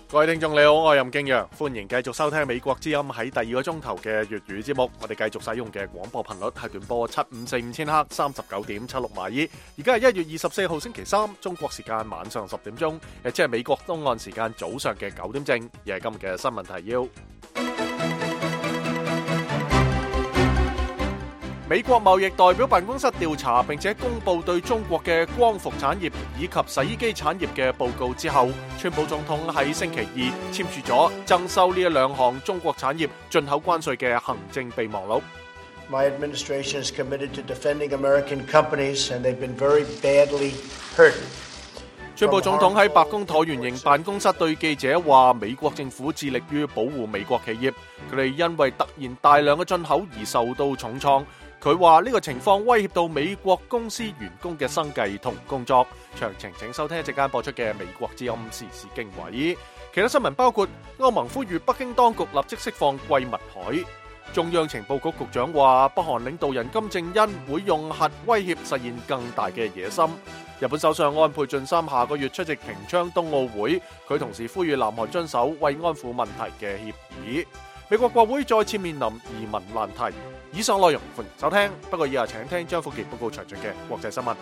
各位聽眾你好，我係任敬陽，歡迎繼續收聽美國之音喺第二個鐘頭嘅粵語節目。我哋繼續使用嘅廣播頻率係短波7545千赫39.76馬爾。而家係1月24號星期三，中國時間晚上10點鐘，即係美國東岸時間早上嘅9點正。而係今日嘅新聞提要。美國貿易代表辦公室調查並且公布對中國嘅光伏產業以及洗衣機產業嘅報告之後，川普總統喺星期二簽署咗徵收呢兩項中國產業進口關稅嘅行政備忘錄。 My administration is committed to defending American companies, and they've been very badly hurt. 川普總統喺白宮橢圓形辦公室對記者話，美國政府致力於保護美國企業，佢哋因為突然大量嘅進口而受到重創。佢話呢個情況威脅到美國公司員工嘅生計同工作。詳情請收聽一陣間播出嘅美國之音時事經緯。其他新聞包括歐盟呼籲北京當局立即釋放桂民海。中央情報局局長話，北韓領導人金正恩會用核威脅實現更大嘅野心。日本首相安倍晉三下個月出席平昌冬奧會，佢同時呼籲南韓遵守慰安婦問題嘅協議。美國國會再次面臨移民難題。以上內容歡迎收聽，不過以下請聽張福傑報告詳盡嘅國際新聞。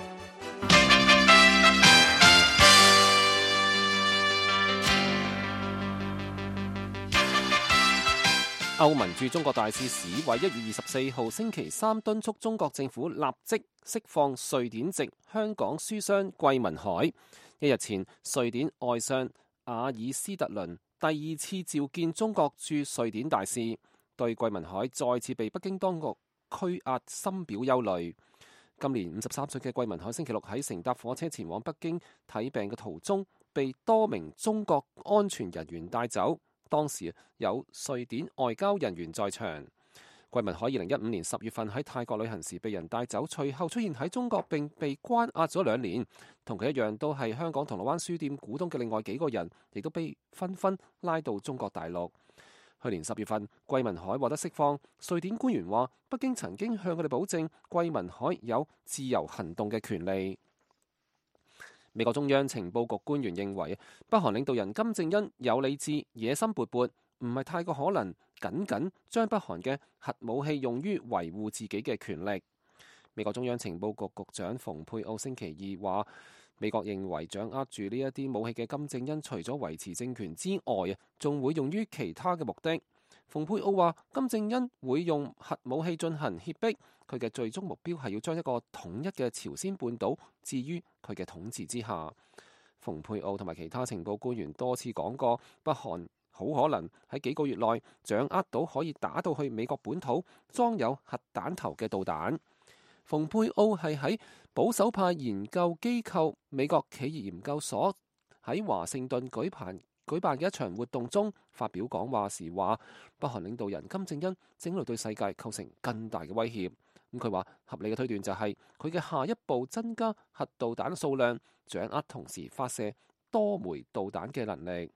歐盟駐中國大使史偉1月24號星期三敦促中國政府立即釋放瑞典籍香港書商桂民海。一日前，瑞典外相阿爾斯特倫第二次召見中國駐瑞典大使，對桂民海再次被北京當局拘押深表憂慮。今年53歲嘅桂民海星期六喺乘搭火車前往北京睇病嘅途中，被多名中國安全人員帶走。當時有瑞典外交人員在場。桂民海2015年10月份喺泰國旅行時被人帶走，隨後出現喺中國並被關押咗2年。同佢一樣都係香港銅鑼灣書店股東嘅另外幾個人，亦都被紛紛拉到中國大陸。去年10月份，桂民海獲得釋放。瑞典官員話，北京曾經向佢哋保證，桂民海有自由行動嘅權利。美國中央情報局官員認為，北韓領導人金正恩有理智、野心勃勃，唔係太過可能僅僅將北韓嘅核武器用於維護自己嘅權力。美國中央情報局局長蓬佩奧星期二話，美國認為掌握住呢一啲武器嘅金正恩，除咗維持政權之外，仲會用於其他嘅目的。蓬佩奧話，金正恩會用核武器進行脅迫，佢嘅最終目標係要將一個統一嘅朝鮮半島置於佢嘅統治之下。蓬佩奧同埋其他情報官員多次講過，北韓好可能喺幾個月內掌握到可以打到去美國本土裝有核彈頭嘅導彈。蓬佩奧係喺保守派研究機構美國企業研究所喺華盛頓舉辦嘅一場活動中發表講話時話，北韓領導人金正恩正喺度對世界構成更大嘅威脅。咁佢話合理嘅推斷就係佢嘅下一步增加核導彈數量，掌握同時發射多枚導彈嘅能力。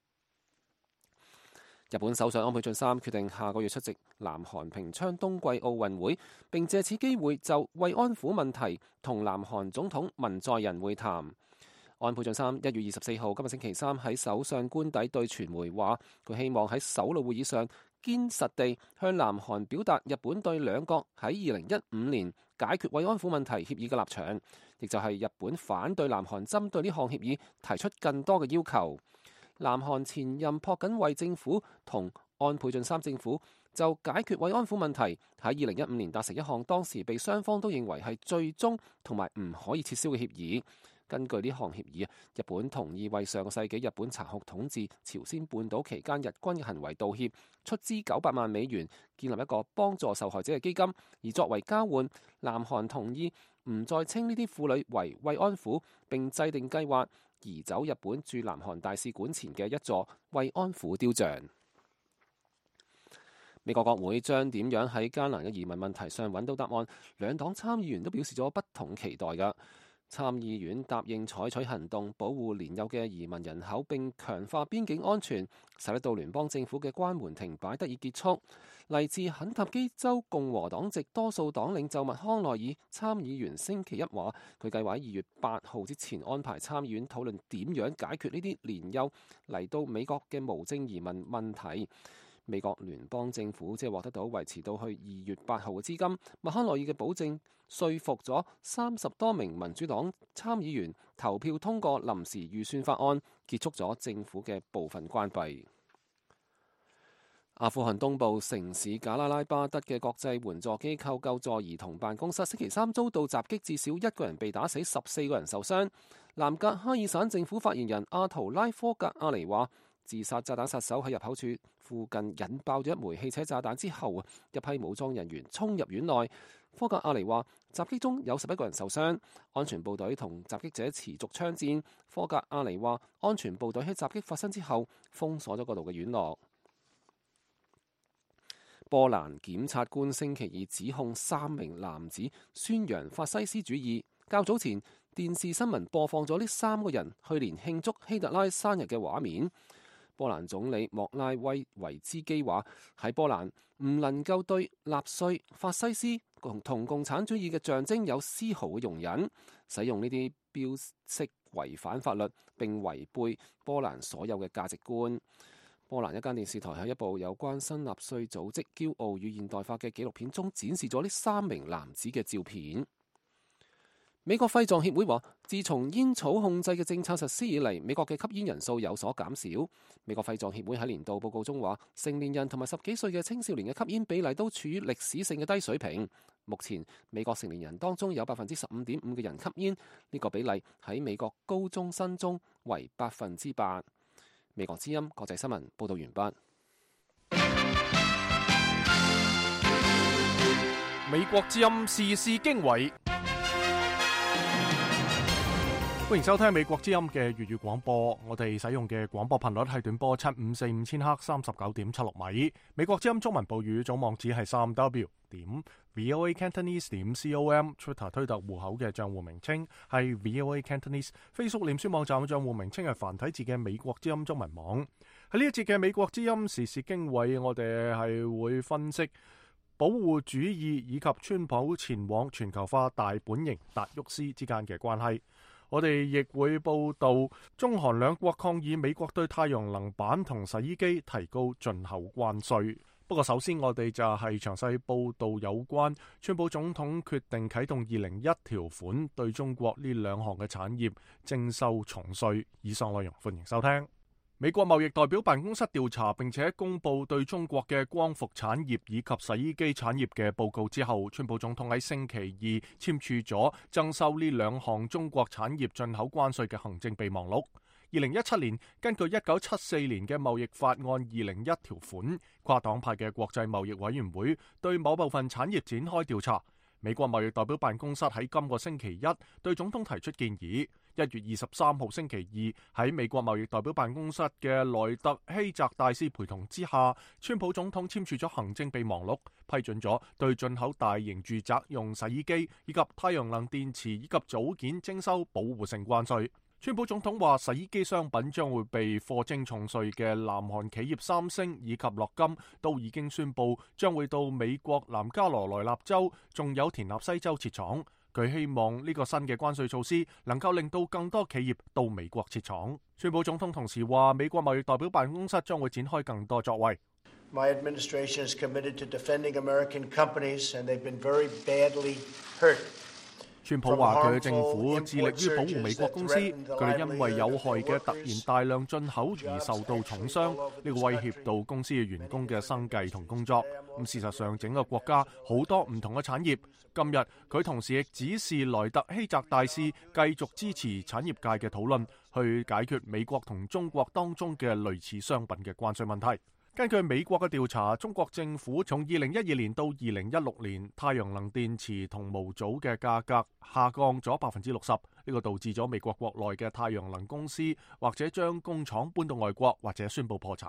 日本首相安倍晉三決定下個月出席南韓平昌冬季奧運會，並借此機會就慰安婦問題同南韓總統文在寅會談。安倍晉三1月24號今日星期三喺首相官邸對傳媒話，佢希望喺首腦會議上堅實地向南韓表達日本對兩國喺2015年解決慰安婦問題協議嘅立場，亦就係日本反對南韓針對呢項協議提出更多嘅要求。南韓前任朴槿惠政府同安倍晉三政府就解決慰安婦問題喺2015年達成一項當時被雙方都認為係最終同埋唔可以撤銷嘅協議。根據呢項協議，日本同意為上個世紀日本殘酷統治朝鮮半島期間日軍嘅行為道歉，出資900萬美元建立一個幫助受害者嘅基金，而作為交換，南韓同意唔再稱呢啲婦女為慰安婦，並制定計劃移走日本駐南韓大使館前嘅一座慰安婦雕像。美國國會將點樣喺艱難嘅移民問題上揾到答案？兩黨參議員都表示咗不同期待㗎。 參議院答應採取行動保護年幼嘅移民人口並強化邊境安全，使得到聯邦政府嘅關門停擺得以結束。嚟自肯塔基州共和黨籍多數黨領袖麥康奈爾參議員星期一話，佢計劃喺2月8號之前安排參議院討論點樣解決呢啲年幼嚟到美國嘅無證移民問題。美國聯邦政府即係獲得到維持到去2月8號嘅資金。麥康奈爾嘅保證說服咗30多名民主黨參議員投票通過臨時預算法案，結束咗政府嘅部分關閉。阿富汗東部城市賈拉拉巴德嘅國際援助機構救助兒童辦公室星期三遭到襲擊，至少1個人被打死，14個人受傷。南格哈爾省政府發言人阿圖拉科格阿尼話，自殺炸彈殺手喺入口處附近引爆咗一枚汽車炸彈之後，一批武裝人員衝入院內。科格阿尼話，襲擊中有11個人受傷，安全部隊同襲擊者持續槍戰。科格阿尼話，安全部隊喺襲擊發生之後封鎖咗嗰度嘅院落。波蘭檢察官星期二指控3名男子宣揚法西斯主義。較早前電視新聞播放咗呢3個人去年慶祝希特拉生日嘅畫面。波蘭總理莫拉威維茲基話，喺波蘭唔能夠對納粹、法西斯同共產主義嘅象徵有絲毫嘅容忍，使用呢啲標識違反法律並違背波蘭所有嘅價值觀。波蘭一間電視台喺一部有關新納粹組織驕傲與現代化嘅紀錄片中展示咗呢3名男子嘅照片。美國肺臟協會話，自從煙草控制嘅政策實施以嚟，美國嘅吸煙人數有所減少。美國肺臟協會喺年度報告中話，成年人同埋10幾歲嘅青少年嘅吸煙比例都處於歷史性嘅低水平。目前美國成年人當中有15.5%嘅人吸煙，呢個比例喺美國高中生中為8%。美國之音國際新聞報道完畢。 美國之音時事經緯，歡迎收聽美國之音嘅粵語廣播。我哋使用嘅廣播頻率係短波7545千赫39.76米。美國之音中文部語總網址係3w.voacantonese.com。Twitter 推特戶口嘅賬戶名稱係 VOA Cantonese。Facebook 臉書網站嘅賬戶名稱係繁體字嘅美國之音中文網。喺呢一節嘅美國之音時事經緯，我哋係會分析保護主義以及川普前往全球化大本營達沃斯之間嘅關係。我哋亦會報道中韓兩國抗議美國對太陽能板同洗衣機提高進口關稅。不過首先我哋就係詳細報道有關川普總統決定啟動201條款，對中國呢兩項嘅產業徵收重稅。以上內容歡迎收聽。美國貿易代表辦公室調查並且公布對中國嘅光伏產業以及洗衣機產業嘅報告之後，川普總統喺星期二簽署咗徵收呢兩項中國產業進口關稅嘅行政備忘錄。2017年根據1974年嘅貿易法案201條款，跨黨派嘅國際貿易委員會對某部分產業展開調查。美國貿易代表辦公室喺今個星期一對總統提出建議。1月23號星期二喺美國貿易代表辦公室嘅萊特希澤大使陪同之下，川普總統簽署咗行政備忘錄，批准咗對進口大型住宅用洗衣機以及太陽能電池以及組件徵收保護性關稅。川普總統話，洗衣機商品將會被課徵重稅嘅南韓企業三星以及樂金都已經宣布將會到美國南加羅來納州仲有田納西州設廠。佢希望呢個新嘅關稅措施能夠令到更多企業到美國設廠。川普總統同時話，美國貿易代表辦公室將會展開更多作為。 My administration is committed to defending American companies, and they've been very badly hurt. 川普話佢嘅政府致力於保護美國公司，佢哋因為有害嘅突然大量進口而受到重傷，呢個威脅到公司嘅員工嘅生計同工作。咁事實上，整個國家好多唔同嘅產業。今日佢同時亦指示萊特希澤大使繼續支持產業界嘅討論，去解決美國同中國當中嘅類似商品嘅關稅問題。根據美國嘅調查，中國政府從2012年到2016年，太陽能電池同模組嘅價格下降咗60%，呢個導致咗美國國內嘅太陽能公司或者將工廠搬到外國，或者宣布破產。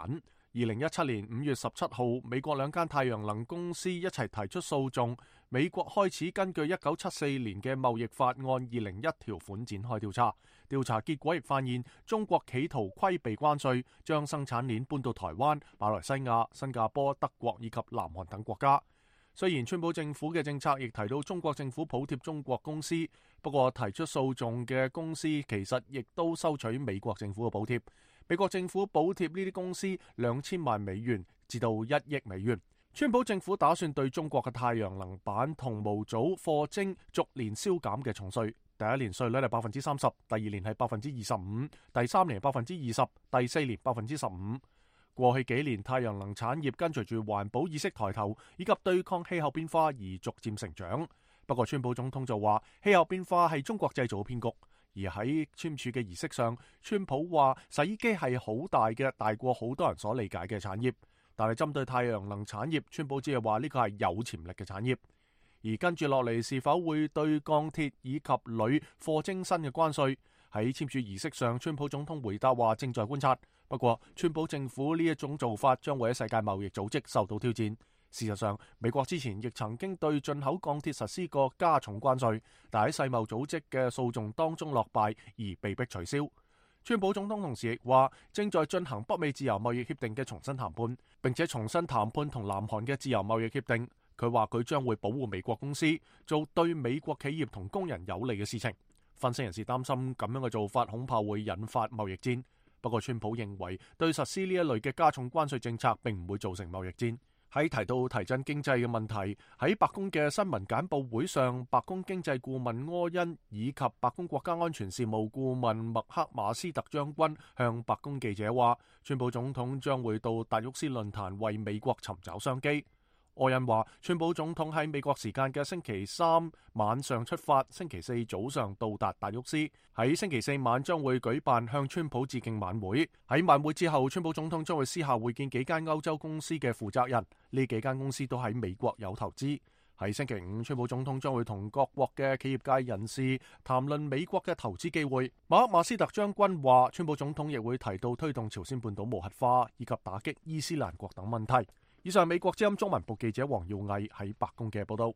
2017年5月17號，美國兩間太陽能公司一齊提出訴訟，美國開始根據1974年嘅貿易法案201條款展開調查。調查結果亦發現，中國企圖規避關稅，將生產鏈搬到台灣、馬來西亞、新加坡、德國以及南韓等國家。雖然川普政府嘅政策亦提到中國政府補貼中國公司，不過提出訴訟嘅公司其實亦都收取美國政府嘅補貼。美國政府補貼呢啲公司2000萬美元至到1億美元。川普政府打算對中國嘅太陽能板同模組課徵逐年消減嘅重稅，第一年稅率係30%，第二年係25%，第三年係20%，第四年15%。過去幾年，太陽能產業跟隨住環保意識抬頭以及對抗氣候變化而逐漸成長。不過，川普總統就話氣候變化係中國製造嘅騙局。而喺簽署嘅儀式上，川普話洗衣機係好大嘅，大過好多人所理解嘅產業。但係針對太陽能產業，川普只係話呢個係有潛力嘅產業。而跟住落嚟，是否會對鋼鐵以及鋁課徵新嘅關稅？喺簽署儀式上，川普總統回答話正在觀察。不過，川普政府呢一種做法將會喺世界貿易組織受到挑戰。事實上，美國之前亦曾經對進口鋼鐵實施過加重關稅，但喺世貿組織嘅訴訟當中落敗而被迫取消。川普總統同時亦話正在進行北美自由貿易協定嘅重新談判，並且重新談判同南韓嘅自由貿易協定。佢話佢將會保護美國公司，做對美國企業同工人有利嘅事情。分析人士擔心咁樣嘅做法恐怕會引發貿易戰。不過，川普認為對實施呢一類嘅加重關稅政策並唔會造成貿易戰。喺提到提振經濟嘅問題，喺白宮嘅新聞簡報會上，白宮經濟顧問柯恩以及白宮國家安全事務顧問麥克馬斯特將軍向白宮記者話，川普總統將會到達沃斯論壇為美國尋找商機。柯恩話，川普總統喺美國時間嘅星期三晚上出發，星期四早上到達達沃斯，喺星期四晚將會舉辦向川普致敬晚會。喺晚會之後，川普總統將會私下會見幾間歐洲公司嘅負責人，呢幾間公司都喺美國有投資。喺星期五，川普總統將會同各國嘅企業界人士談論美國嘅投資機會。馬克馬斯特將軍話，川普總統亦會提到推動朝鮮半島無核化以及打擊伊斯蘭國等問題。以上美國之音中文部記者黃耀毅喺白宮嘅報道。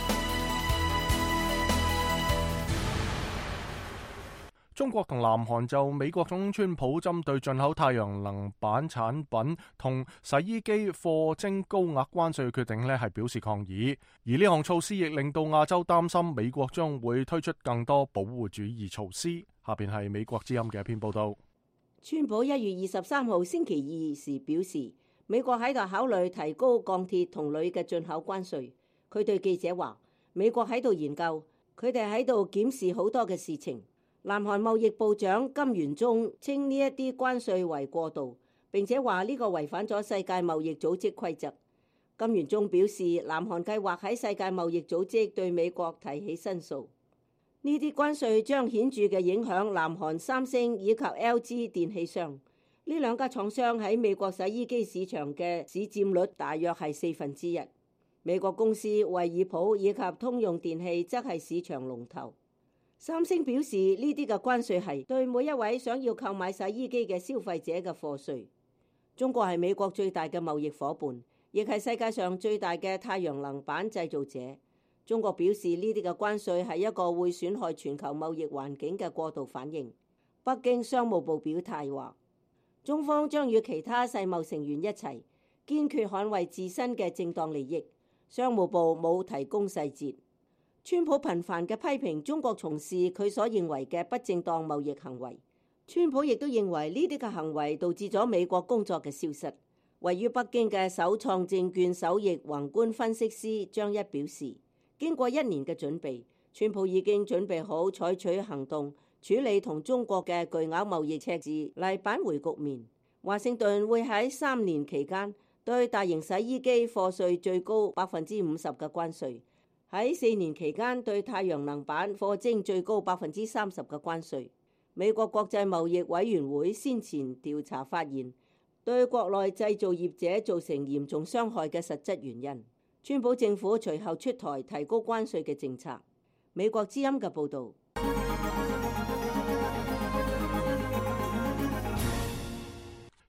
中國同南韓就美國總統川普針對進口太陽能板產品同洗衣機課徵高額關稅嘅決定係表示抗議，而呢項措施亦令到亞洲擔心美國將會推出更多保護主義措施。下邊係美國之音嘅一篇報道。 川普1月23號星期二時表示，美國喺度考慮提高鋼鐵同鋁嘅進口關稅。佢對記者話，美國喺度研究，佢哋喺度檢視好多嘅事情。南韓貿易部長金元中稱呢一啲關稅為過度，並且話呢個違反咗世界貿易組織規則。金元中表示，南韓計劃喺世界貿易組織對美國提起申訴。呢啲關稅將顯著嘅影響南韓三星以及 LG 電器商。呢兩家廠商喺美國洗衣機市場嘅市佔率大約係1/4。美國公司惠而浦以及通用電器則係市場龍頭。三星表示，呢啲嘅關稅係對每一位想要購買洗衣機嘅消費者嘅課稅。中國係美國最大嘅貿易夥伴，亦係世界上最大嘅太陽能板製造者。中國表示，呢啲嘅關稅係一個會損害全球貿易環境嘅過度反應。北京商務部表態話，中方將與其他世貿成員一齊，堅決捍衛自身嘅正當利益。商務部冇提供細節。川普頻繁嘅批評中國從事佢所認為嘅不正當貿易行為。川普亦都認為呢啲嘅行為導致咗美國工作嘅消失。位於北京嘅首創證券首席宏觀分析師張一表示，經過1年嘅準備，川普已經準備好採取行動，處理同中國嘅巨額貿易赤字嚟扳回局面。華盛頓會喺3年期間對大型洗衣機課稅最高50%嘅關稅。喺4年期間對太陽能板課徵最高30%嘅關稅。美國國際貿易委員會先前調查發現，對國內製造業者造成嚴重傷害嘅實質原因。川普政府隨後出台提高關稅嘅政策。美國之音嘅報導。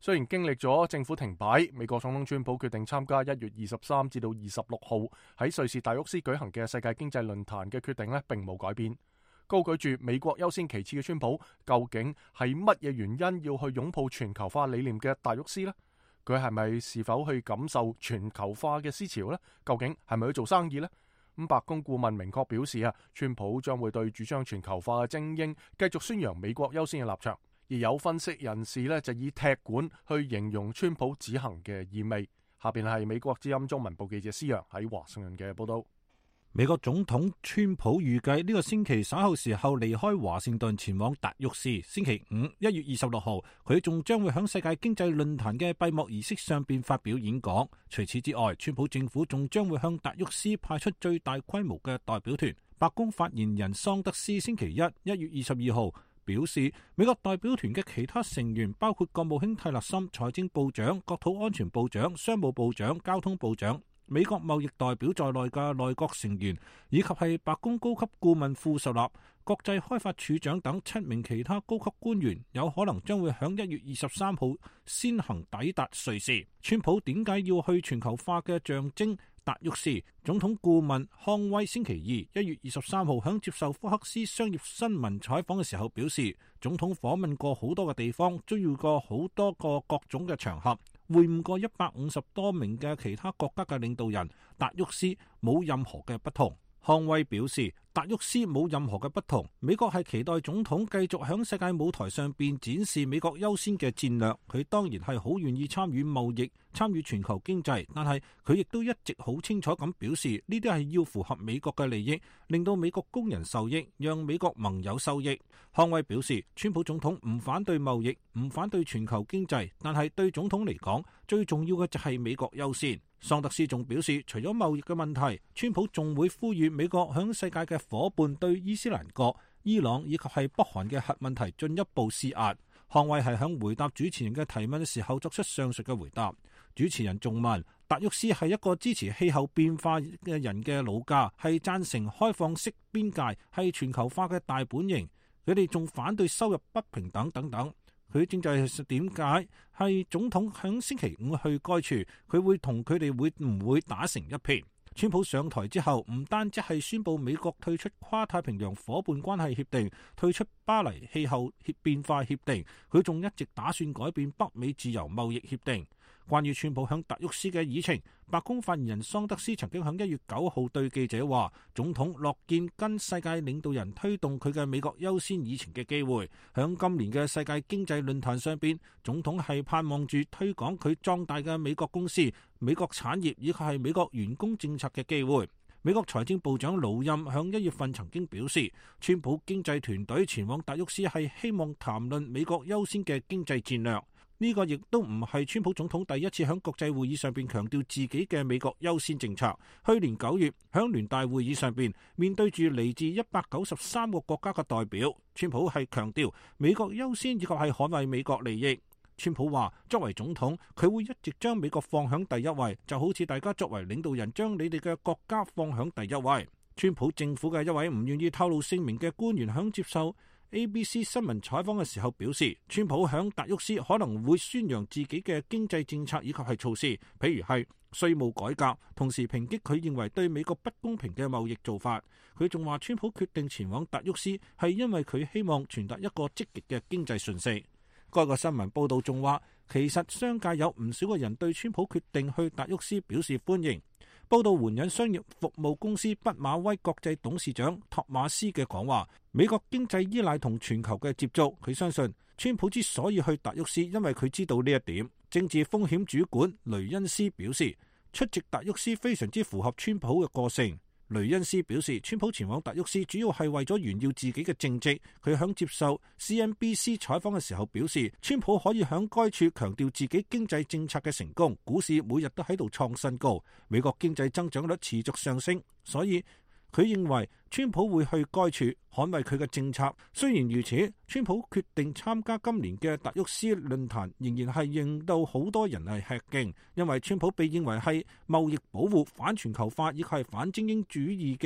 雖然經歷咗政府停擺，美國總統川普決定參加1月23至到26號喺瑞士達沃斯舉行嘅世界經濟論壇嘅決定呢，並冇改變。高舉住美國優先其次嘅川普，究竟係乜嘢原因要去擁抱全球化理念嘅達沃斯呢？佢係咪是否去感受全球化嘅思潮呢？究竟係咪去做生意呢？咁白宮顧問明確表示啊，川普將會對主張全球化嘅精英繼續宣揚美國優先嘅立場。而有分析人士呢，就以踢館去形容川普此行嘅意味。下邊係美國之音中文部記者施陽喺華盛頓嘅報道。 美國總統川普預計呢個星期稍後時候離開華盛頓前往達沃斯。星期五1月26號，佢仲將會響世界經濟論壇嘅閉幕儀式上邊發表演講。除此之外，川普政府仲將會向達沃斯派出最大規模嘅代表團。白宮發言人桑德斯星期1月22號表示，美國代表團嘅其他成員包括國務卿蒂勒森、財政部長、國土安全部長、商務部長、交通部長、美國貿易代表在內嘅內閣成員，以及係白宮高級顧問庫什納、國際開發處長等7名其他高級官員，有可能將會喺1月23號先行抵達瑞士。川普點解要去全球化嘅象徵達沃斯？總統顧問康威星期2 1月23號喺接受福克斯商業新聞採訪嘅時候表示，總統訪問過好多嘅地方，遭遇過好多個各種嘅場合，會晤過150多名嘅其他國家嘅領導人，達沃斯冇任何嘅不同。康威表示，達沃斯冇任何嘅不同。美國係期待總統繼續響世界舞台上邊展示美國優先嘅戰略。佢當然係好願意參與貿易、參與全球經濟，但係佢亦都一直好清楚咁表示，呢啲係要符合美國嘅利益，令到美國工人受益，讓美國盟友受益。康威表示，川普總統唔反對貿易，唔反對全球經濟，但係對總統嚟講，最重要嘅就係美國優先。桑德斯仲表示，除咗貿易嘅問題，川普仲會呼籲美國響世界嘅夥伴對伊斯蘭國、伊朗以及係北韓嘅核問題進一步施壓。康威係響回答主持人嘅提問嘅時候作出上述嘅回答。主持人仲問，達沃斯係一個支持氣候變化嘅人嘅老家，係贊成開放式邊界，係全球化嘅大本營。佢哋仲反對收入不平等等等。佢正就係點解係總統響星期五去該處，佢會同佢哋會唔會打成一片？川普上台之後，唔單止係宣布美國退出跨太平洋夥伴關係協定、退出巴黎氣候變化協定，佢仲一直打算改變北美自由貿易協定。關於川普響達沃斯嘅議程，白宮發言人桑德斯曾經響1月9號對記者話，總統樂見跟世界領導人推動佢嘅美國優先議程嘅機會。響今年嘅世界經濟論壇上邊，總統係盼望住推廣佢壯大嘅美國公司、美國產業以及係美國員工政策嘅機會。美國財政部長盧欽響1月份曾經表示，川普經濟團隊前往達沃斯係希望談論美國優先嘅經濟戰略。呢個亦都唔係川普總統第一次喺國際會議上邊強調自己嘅美國優先政策。去年9月喺聯大會議上邊，面對住嚟自193個國家嘅代表，川普係強調美國優先以及係捍衛美國利益。川普話，作為總統，佢會一直將美國放響第一位，就好似大家作為領導人將你哋嘅國家放響第一位。川普政府嘅一位唔願意透露姓名嘅官員響接受ABC 新聞採訪嘅時候表示，川普響達沃斯可能會宣揚自己嘅經濟政策以及係措施，譬如係稅務改革，同時抨擊佢認為對美國不公平嘅貿易做法。佢仲話，川普決定前往達沃斯係因為佢希望傳達一個積極嘅經濟訊息。該個新聞報道仲話，其實商界有唔少嘅人對川普決定去達沃斯表示歡迎。報道援引商業服務公司畢馬威國際董事長托馬斯嘅講話，美國經濟依賴同全球嘅接觸。佢相信川普之所以去達沃斯，因為佢知道呢一點。政治風險主管雷恩斯表示，出席達沃斯非常之符合川普嘅個性。雷恩斯表示，川普前往達沃斯主要係為咗炫耀自己嘅政績。佢響接受 CNBC 採訪嘅時候表示，川普可以響該處強調自己經濟政策嘅成功，股市每日都喺度創新高，美國經濟增長率持續上升，所以佢認為川普會去該處捍衛佢嘅政策。雖然如此，川普決定參加今年嘅達沃斯論壇，仍然係令到好多人係吃驚，因為川普被認為係貿易保護、反全球化以及係反精英主義嘅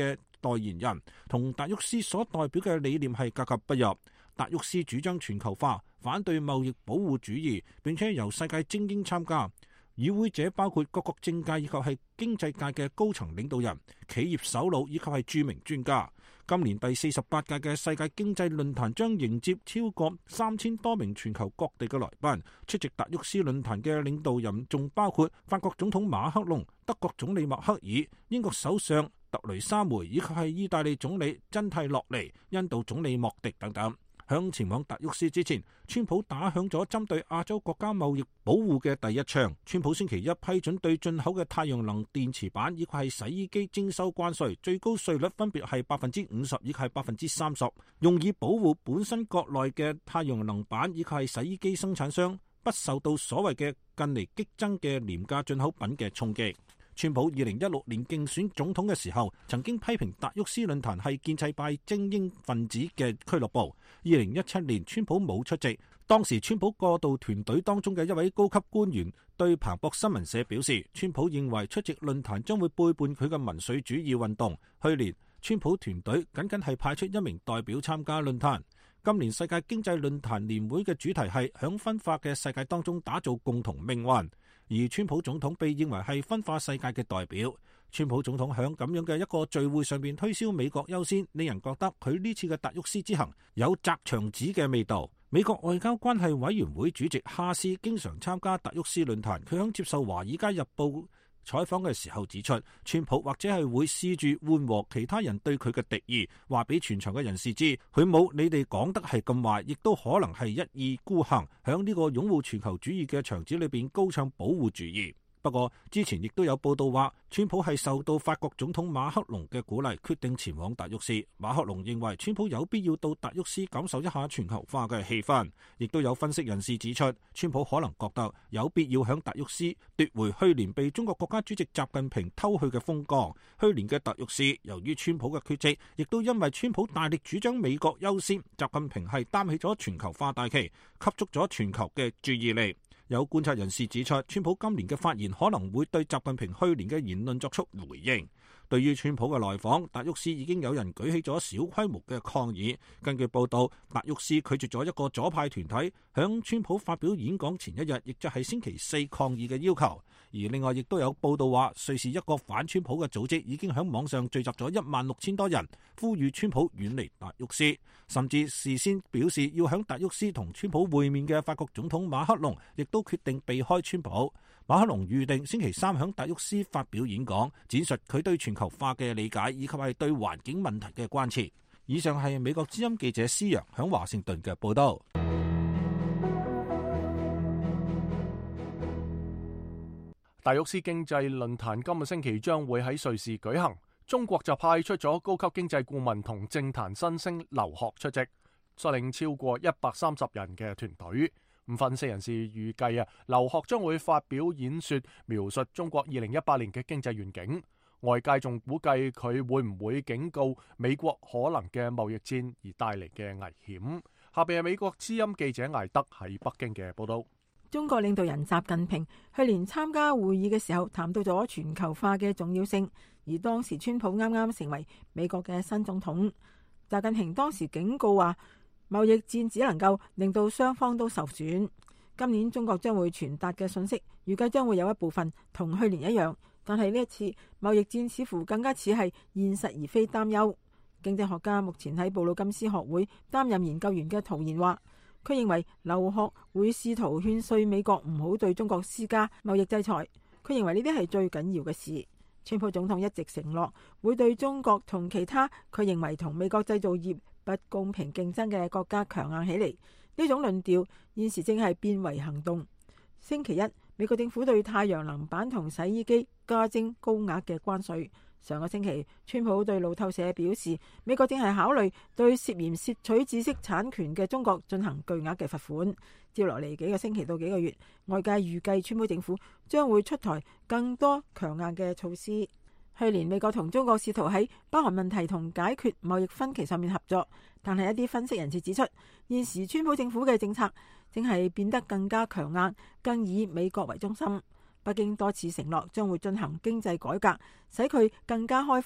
代言人，同達沃斯所代表嘅理念係格格不入。達沃斯主張全球化，反對貿易保護主義，並且由世界精英參加。與會者包括各國政界以及係經濟界嘅高層領導人、企業首腦以及係著名專家。今年第48屆嘅世界經濟論壇將迎接超過3000多名全球各地嘅來賓。出席達沃斯論壇嘅領導人仲包括法國總統馬克龍、德國總理默克爾、英國首相特雷莎梅以及係意大利總理真蒂洛尼、印度總理莫迪等等。響前往達沃斯之前，川普打響咗針對亞洲國家貿易保護嘅第一槍。川普星期一批准對進口嘅太陽能電池板以及係洗衣機徵收關稅，最高稅率分別係50%以及係30%，用以保護本身國內嘅太陽能板以及係洗衣機生產商不受到所謂嘅近嚟激增嘅廉價進口品嘅衝擊。川普2016年競選總統嘅時候，曾經批評達沃斯論壇係建制派精英分子嘅俱樂部。2017年，川普冇出席。當時川普過渡團隊當中嘅一位高級官員對彭博新聞社表示，川普認為出席論壇將會背叛佢嘅民粹主義運動。去年，川普團隊僅僅係派出1名代表參加論壇。今年世界經濟論壇年會嘅主題係響分化嘅世界當中打造共同命運。而川普總統被認為係分化世界嘅代表。川普總統響咁樣嘅一個聚會上面推銷美國優先，令人覺得佢呢次嘅達沃斯之行有擲牆紙嘅味道。美國外交關係委員會主席哈斯經常參加達沃斯論壇，佢響接受華爾街日報採訪嘅時候指出，川普或者係會試住緩和其他人對佢嘅敵意，話俾全場嘅人士知，佢冇你哋講得係咁壞，亦都可能係一意孤行，響呢個擁護全球主義嘅場子裏邊高唱保護主義。不過之前亦都有報道話，川普係受到法國總統馬克龍嘅鼓勵，決定前往達沃斯。馬克龍認為川普有必要到達沃斯感受一下全球化嘅氣氛。亦都有分析人士指出，川普可能覺得有必要響達沃斯奪回去年被中國國家主席習近平偷去嘅風光。去年嘅達沃斯，由於川普嘅缺席，亦都因為川普大力主張美國優先，習近平係擔起咗全球化大旗，吸足咗全球嘅注意力。有觀察人士指出，川普今年嘅發言可能會對習近平去年嘅言論作出回應。對於川普嘅來訪，達沃斯已經有人舉起咗小規模嘅抗議。根據報道，達沃斯拒絕咗一個左派團體響川普發表演講前一日，亦就係星期四抗議嘅要求。而另外亦都有報道話，瑞士一個反川普嘅組織已經響網上聚集咗16000多人，呼籲川普遠離達沃斯。甚至事先表示要響達沃斯同川普會面嘅法國總統馬克龍，亦都決定避開川普。馬克龍預定星期三響達沃斯發表演講，展述佢對全球化嘅理解以及係對環境問題嘅關切。以上係美國之音記者施洋響華盛頓嘅報道。 達沃斯經濟論壇今個星期將會喺瑞士舉行，中國就派出咗高級經濟顧問同政壇新星劉鶴出席，率領超過130人嘅團隊。分析人士預計劉鶴將會發表演說，描述中國2018年嘅經濟願景。外界仲估計佢會唔會警告美國可能嘅貿易戰而帶嚟嘅危險。下邊係美國之音記者艾德喺北京嘅報道。 中國領導人習近平去年參加會議嘅時候談到咗全球化嘅重要性，而當時川普啱啱成為美國嘅新總統。習近平當時警告話，貿易戰只能夠令到雙方都受損。今年中國將會傳達嘅信息，預計將會有一部分同去年一樣，但係呢一次貿易戰似乎更加似係現實而非擔憂。經濟學家目前喺布魯金斯學會擔任研究員嘅陶賢話，佢認為劉鶴會試圖勸說美國唔好對中國施加貿易制裁。佢認為呢啲係最緊要嘅事。川普總統一直承諾會對中國同其他佢認為同美國製造業不公平競爭嘅國家強硬起嚟。呢種論調現時正係變為行動。星期一，美國政府對太陽能板同洗衣機加徵高額嘅關稅。上個星期，川普對路透社表示，美國正係考慮對涉嫌竊取知識產權嘅中國進行巨額嘅罰款。接落嚟幾個星期到幾個月，外界預計川普政府將會出台更多強硬嘅措施。去年美國同中國試圖喺北韓問題同解決貿易分歧上面合作，但係一啲分析人士指出，現時川普政府嘅政策正係變得更加強硬，更以美國為中心。北京多次承諾將會進行經濟改革，使佢更加開放，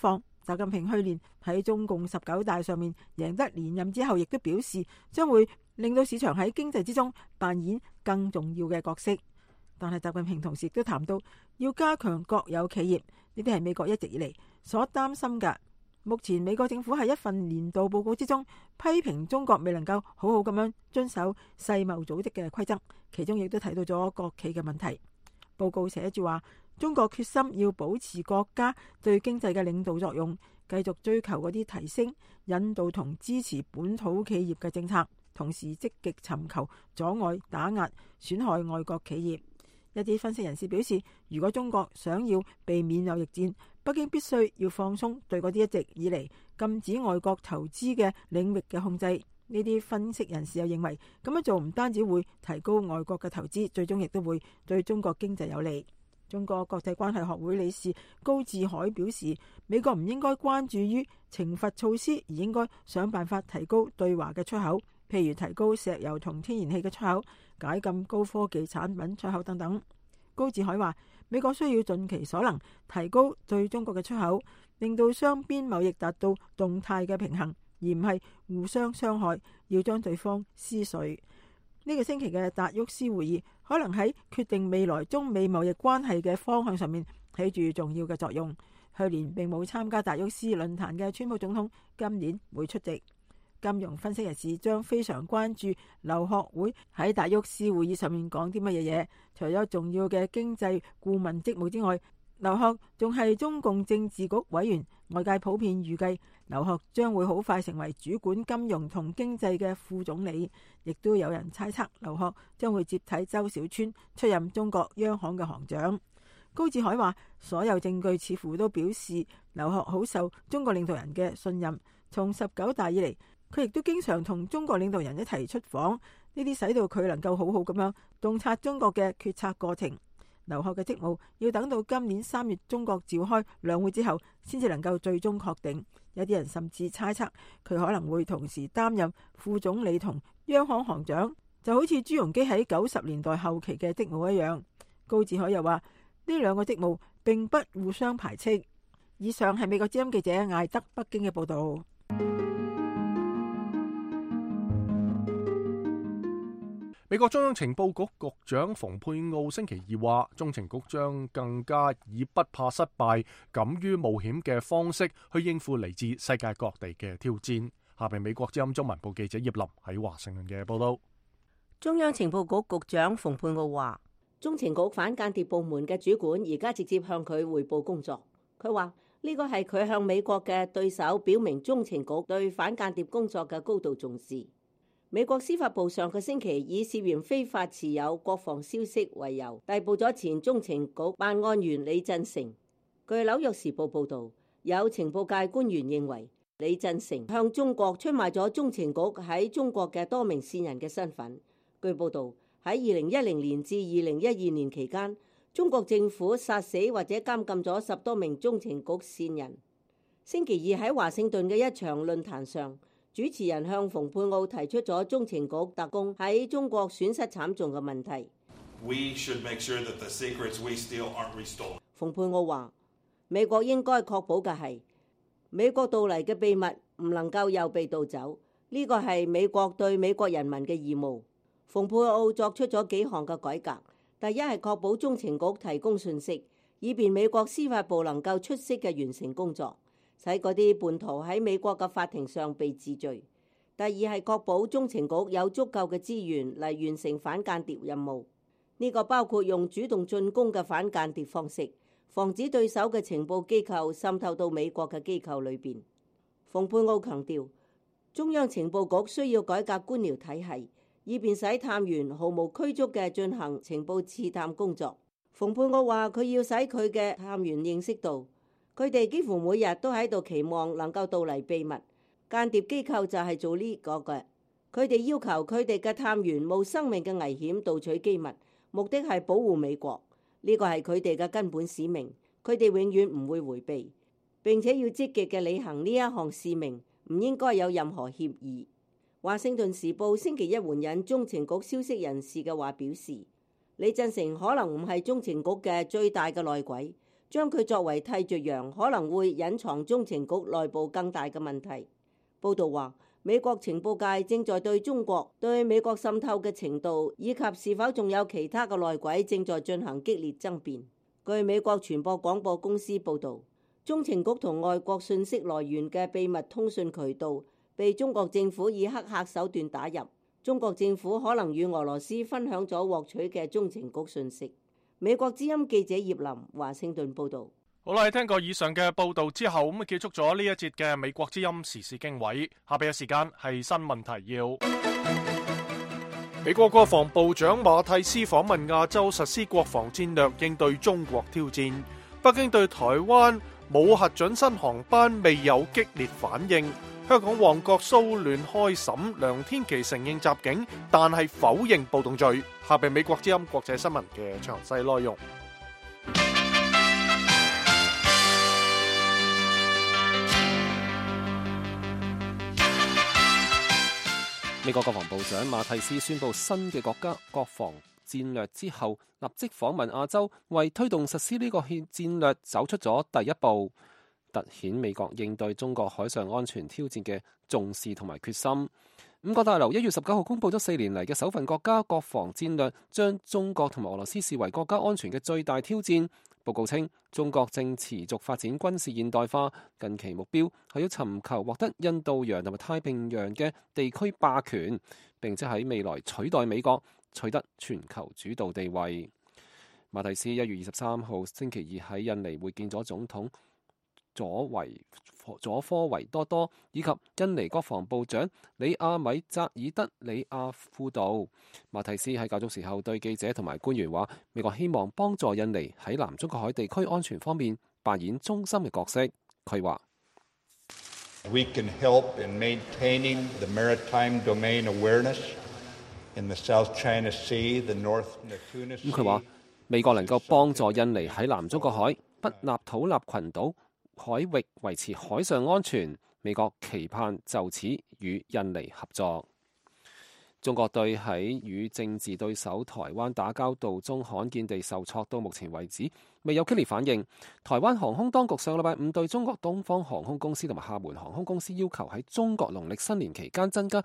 習近平去年喺中共19大上面贏得連任之後，亦都表示將會令到市場喺經濟之中扮演更重要嘅角色。但係習近平同時亦都談到要加強國有企業，呢啲係美國一直以嚟所擔心嘅。目前美國政府喺一份年度報告之中批評中國未能夠好好咁樣遵守世貿組織嘅規則，其中亦都提到咗國企嘅問題。報告寫住話，中國決心要保持國家對經濟嘅領導作用，繼續追求嗰啲提升、引導同支持本土企業嘅政策，同時積極尋求阻礙、打壓、損害外國企業。一啲分析人士表示，如果中國想要避免貿易戰，北京必須要放鬆對嗰啲一直以嚟禁止外國投資嘅領域嘅控制。呢啲分析人士又認為，咁樣做唔單止會提高外國嘅投資，最終亦都會對中國經濟有利。中國國際關係學會理事高志海表示，美國唔應該關注於懲罰措施，而應該想辦法提高對華嘅出口，譬如提高石油同天然氣嘅出口，解禁高科技產品出口等等。高志海話，美國需要盡其所能提高對中國嘅出口，令到雙邊貿易達到動態嘅平衡，而唔係互相傷害，要將對方撕碎。呢個星期嘅達沃斯會議可能喺決定未來中美貿易關係嘅方向上面起住重要嘅作用。去年並冇參加達沃斯論壇嘅川普總統今年會出席。金融分析人士將非常關注劉鶴會喺達沃斯會議上面講啲乜嘢嘢。除咗重要嘅經濟顧問職務之外，劉鶴仲係中共政治局委員。外界普遍預計劉鶴將會好快成為主管金融同經濟嘅副總理，亦都有人猜測劉鶴將會接替周小川出任中國央行嘅行長。高志海話，所有證據似乎都表示劉鶴好受中國領導人嘅信任，從19大以嚟，佢亦都經常同中國領導人一齊出訪，呢啲使到佢能夠好好咁樣洞察中國嘅決策過程。劉鶴嘅職務要等到今年3月中國召開兩會之後，先至能夠最終確定。有啲人甚至猜測佢可能會同時擔任副總理同央行行長，就好似朱鎔基喺90年代後期嘅職務一樣。高志海又話，呢兩個職務並不互相排斥。以上係美國之音記者艾德北京嘅報道。 美國中央情報局局長蓬佩奧星期二話，中情局將更加以不怕失敗、敢於冒險嘅方式去應付嚟自世界各地嘅挑戰。下邊美國之音中文部記者葉林喺華盛頓嘅報道。 中央情報局局長蓬佩奧話，中情局反間諜部門嘅主管而家直接向佢匯報工作。佢話呢個係佢向美國嘅對手表明中情局對反間諜工作嘅高度重視。美國司法部上個星期以涉嫌非法持有國防消息為由，逮捕咗前中情局辦案員李振成。據紐約時報報導，有情報界官員認為李振成向中國出賣咗中情局喺中國嘅多名線人嘅身份。據報導，喺2010年至2012年期間，中國政府殺死或者監禁咗10多名中情局線人。星期二喺華盛頓嘅一場論壇上，主持人向蓬佩奧提出咗中情局特工喺中國損失慘重嘅問題。蓬佩奧話，美國應該確保嘅係美國盜嚟嘅秘密唔能夠又被盜走，呢個係美國對美國人民嘅義務。蓬佩奧作出咗幾項嘅改革，第一係確保中情局提供信息，以便美國司法部能夠出色嘅完成工作，使嗰啲叛徒喺美國嘅法庭上被治罪。第二係確保中情局有足夠嘅資源嚟完成反間諜任務，呢個包括用主動進攻嘅反間諜方式，防止對手嘅情報機構滲透到美國嘅機構裏邊。蓬佩奧強調，中央情報局需要改革官僚體系，以便使探員毫無拘束嘅進行情報刺探工作。蓬佩奧話，佢要使佢嘅探員認識到，佢哋幾乎每日都喺度期望能夠盜嚟秘密，間諜機構就係做呢個嘅。佢哋要求佢哋嘅探員冒生命嘅危險盜取機密，目的係保護美國。呢個係佢哋嘅根本使命，佢哋永遠唔會迴避，並且要積極嘅履行呢一項使命，唔應該有任何歉意。華盛頓時報星期一援引中情局消息人士嘅話表示，李振成可能唔係中情局嘅最大嘅內鬼， 將佢作為替罪羊可能會隱藏中情局內部更大嘅問題。報道話，美國情報界正在對中國對美國滲透嘅程度以及是否仲有其他嘅內鬼正在進行激烈爭辯。據美國傳播廣播公司報導，中情局同外國信息來源嘅秘密通訊渠道被中國政府以黑客手段打入。中國政府可能與俄羅斯分享咗獲取嘅中情局信息。美國之音記者葉林華盛頓報導。 好啦，聽過以上嘅報導之後，咁結束咗呢一節嘅美國之音時事經緯。下邊嘅時間係新聞提要。美國國防部長馬蒂斯訪問亞洲，實施國防戰略應對中國挑戰。北京對台灣冇核准新航班未有激烈反應。香港旺角騷亂開審，梁天琦承認襲警，但係否認暴動罪。下邊美國之音國際新聞嘅詳細內容。 美國國防部長馬蒂斯宣布新嘅國家國防戰略之後，立即訪問亞洲，為推動實施呢個戰略走出咗第一步，凸顯美國應對中國海上安全挑戰嘅重視同埋決心。五角大樓1月19號公佈咗4年嚟嘅首份國家國防戰略，將中國同埋俄羅斯視為國家安全嘅最大挑戰。報告稱，中國正持續發展軍事現代化，近期目標係要尋求獲得印度洋同埋太平洋嘅地區霸權，並且喺未來取代美國，取得全球主導地位。馬蒂斯1月23號星期二喺印尼會見咗總統佐科維多多以及印尼國防部長里亞米扎爾德里亞庫杜。馬蒂斯喺較早時候對記者同埋官員話，美國希望幫助印尼喺南中國海地區安全方面扮演中心嘅角色。佢話 ：We can help in maintaining the maritime domain awareness in the South China Sea, the North Natuna Sea。 佢話美國能夠幫助印尼喺南中國海北納土納群島海域維持海上安全，美國期盼就此與印尼合作。中國隊喺與政治對手台灣打交道中罕見地受挫，到目前為止未有激烈反應。台灣航空當局上個禮拜五對中國東方航空公司同埋廈門航空公司要求喺中國農曆新年期間增加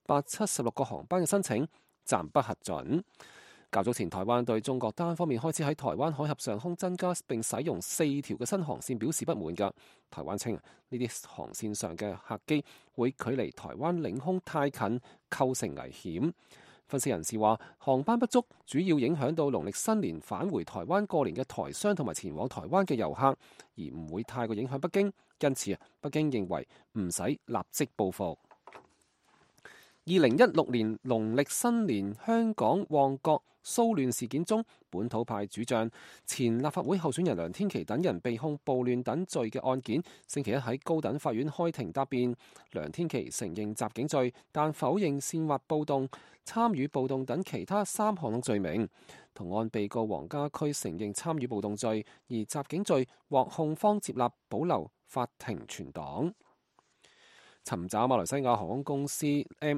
176個航班嘅申請暫不核准。較早前，台灣對中國單方面開始喺台灣海峽上空增加並使用4條嘅新航線表示不滿㗎。台灣稱呢啲航線上嘅客機會距離台灣領空太近，構成危險。分析人士話，航班不足主要影響到農曆新年返回台灣過年嘅台商同埋前往台灣嘅遊客，而唔會太過影響北京。因此北京認為唔使立即報復。2016年農曆新年香港旺角騷亂事件中，本土派主將、前立法會候選人梁天琦等人被控暴亂等罪嘅案件，星期一喺高等法院開庭答辯。梁天琦承認襲警罪，但否認煽惑暴動、參與暴動等其他3項罪名。同案被告黃家駒承認參與暴動罪，而襲警罪獲控方接納保留法庭存檔。尋找馬來西亞航空公司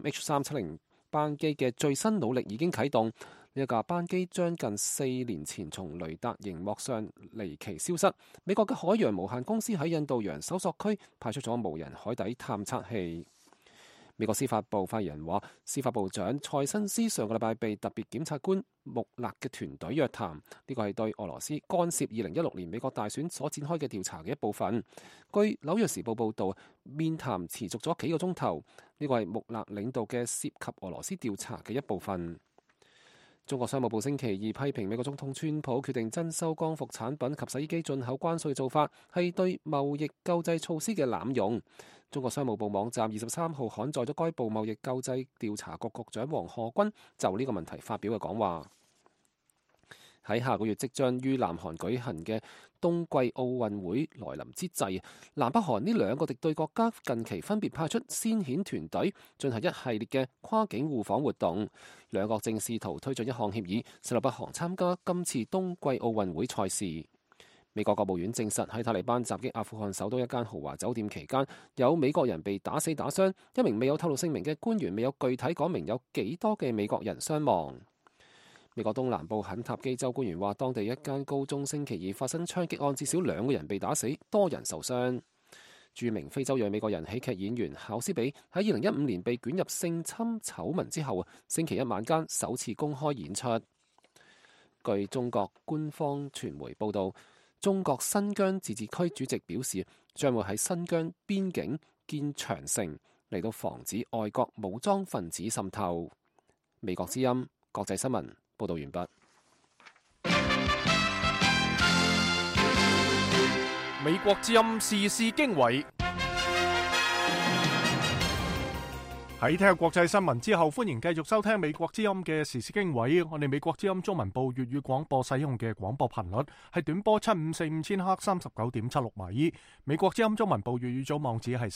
MH370 班機嘅最新努力已經啟動。呢一架班機將近4年前從雷達熒幕上離奇消失。美國嘅海洋無限公司喺印度洋搜索區派出咗無人海底探測器。美國司法部發言人話，司法部長塞申斯上個禮拜被特別檢察官穆勒嘅團隊約談，呢個係對俄羅斯干涉2016年美國大選所展開嘅調查嘅一部分。據紐約時報報導，面談持續咗幾個鐘頭，呢個係穆勒領導嘅涉及俄羅斯調查嘅一部分。中國商務部星期二批評美國總統川普決定徵收光伏產品及洗衣機進口關稅嘅做法係對貿易救濟措施嘅濫用。中國商務部網站23號刊載咗該部貿易救濟調查局局長黃賀軍就呢個問題發表嘅講話。喺下個月即將於南韓舉行嘅冬季奧運會來臨之際，南北韓呢兩個敵對國家近期分別派出先遣團隊進行一系列嘅跨境互訪活動。兩國正試圖推進一項協議，使到北韓參加今次冬季奧運會賽事。美國國務院證實喺塔利班襲擊阿富汗首都一間豪華酒店期間，有美國人被打死打傷。一名未有透露姓名嘅官員未有具體講明有幾多嘅美國人傷亡。 美國東南部肯塔基州官員話，當地一間高中星期二發生槍擊案，至少2個人被打死，多人受傷。著名非洲裔美國人喜劇演員考斯比喺2015年被捲入性侵醜聞之後，星期一晚間首次公開演出。據中國官方傳媒報道，中國新疆自治區主席表示，將會喺新疆邊境建長城，嚟到防止外國武裝分子滲透。美國之音國際新聞報道完畢。 美國之音時事經緯。喺聽國際新聞之後，歡迎繼續收聽美國之音嘅時事經緯。我哋美國之音中文部粵語廣播使用嘅廣播頻率係短波7545千赫39.76米。美國之音中文部粵語組網址係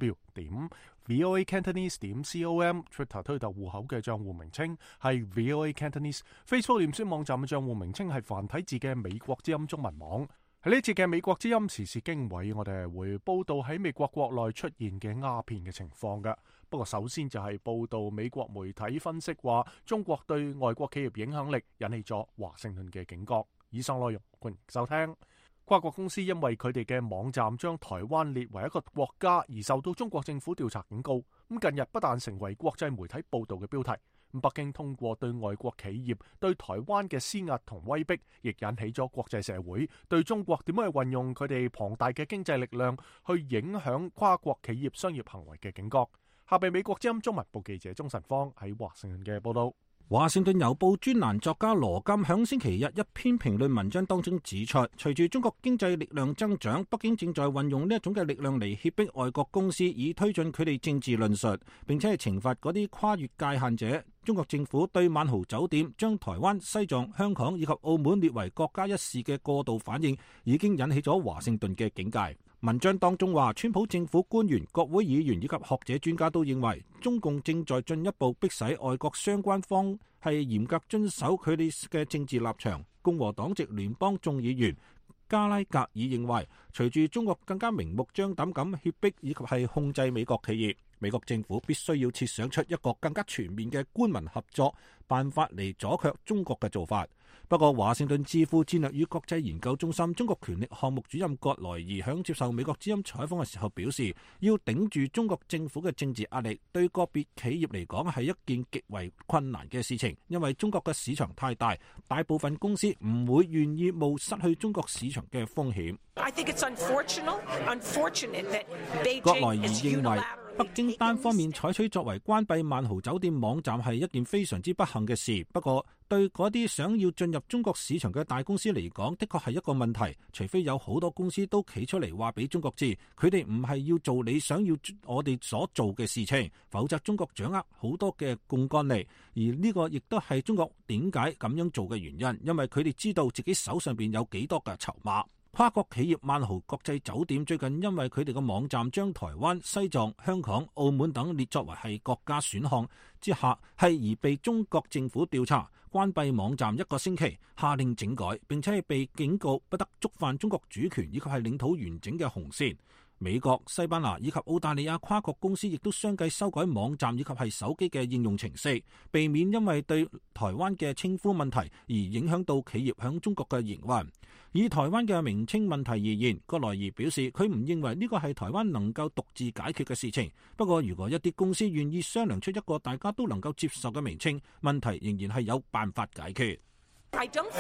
3w.voacantonese.com。Twitter 推特戶口嘅賬戶名稱係 VOA Cantonese。Facebook 臉書網站嘅賬戶名稱係繁體字嘅美國之音中文網。喺呢節嘅美國之音時事經緯，我哋係會報道喺美國國內出現嘅鴉片嘅情況嘅。不過首先就係報道美國媒體分析話，中國對外國企業影響力引起咗華盛頓嘅警覺。以上內容歡迎收聽。跨國公司因為佢哋嘅網站將台灣列為一個國家而受到中國政府調查警告。咁近日不但成為國際媒體報道嘅標題，北京通過對外國企業對台灣嘅施壓同威逼，亦引起咗國際社會對中國點樣去運用佢哋龐大嘅經濟力量去影響跨國企業商業行為嘅警覺。下被美國之音中文部記者鍾晨芳喺華盛頓嘅報道。 華盛頓郵報專欄作家羅金響星期日一篇評論文章當中指出，隨住中國經濟力量增長，北京正在運用呢一種嘅力量嚟脅迫外國公司，以推進佢哋政治論述，並且係懲罰嗰啲跨越界限者。中國政府對萬豪酒店將台灣、西藏、香港以及澳門列為國家一事嘅過度反應，已經引起咗華盛頓嘅警戒。文章當中話，川普政府官員、國會議員以及學者專家都認為，中共正在進一步迫使外國相關方係嚴格遵守佢哋嘅政治立場。共和黨籍聯邦眾議員加拉格爾認為，隨住中國更加明目張膽咁脅迫以及係控制美國企業，美國政府必須要設想出一個更加全面嘅官民合作辦法嚟阻卻中國嘅做法。不過，華盛頓智庫戰略與國際研究中心中國權力項目主任葛萊儀響接受美國之音採訪嘅時候表示，要頂住中國政府嘅政治壓力，對個別企業嚟講係一件極為困難嘅事情，因為中國嘅市場太大，大部分公司唔會願意冒失去中國市場嘅風險。葛萊儀認為，北京單方面採取作為關閉萬豪酒店網站係一件非常之不幸嘅事。不過，對嗰啲想要進入中國市場嘅大公司嚟講，的確係一個問題。除非有好多公司都企出嚟話俾中國知，佢哋唔係要做你想要我哋所做嘅事情，否則中國掌握好多嘅槓桿力。而呢個亦都係中國點解咁樣做嘅原因，因為佢哋知道自己手上邊有幾多嘅籌碼。跨國企業萬豪國際酒店最近因為佢哋嘅網站將台灣、西藏、香港、澳門等列作為係國家選項之下，係而被中國政府調查，關閉網站1個星期，下令整改，並且係被警告不得觸犯中國主權以及係領土完整嘅紅線。美國、西班牙以及澳大利亞跨國公司亦都相繼修改網站以及係手機嘅應用程式，避免因為對台灣嘅稱呼問題而影響到企業響中國嘅營運。以台灣嘅名稱問題而言，葛萊儀表示佢唔認為呢個係台灣能夠獨自解決嘅事情。不過，如果一啲公司願意商量出一個大家都能夠接受嘅名稱，問題仍然係有辦法解決。葛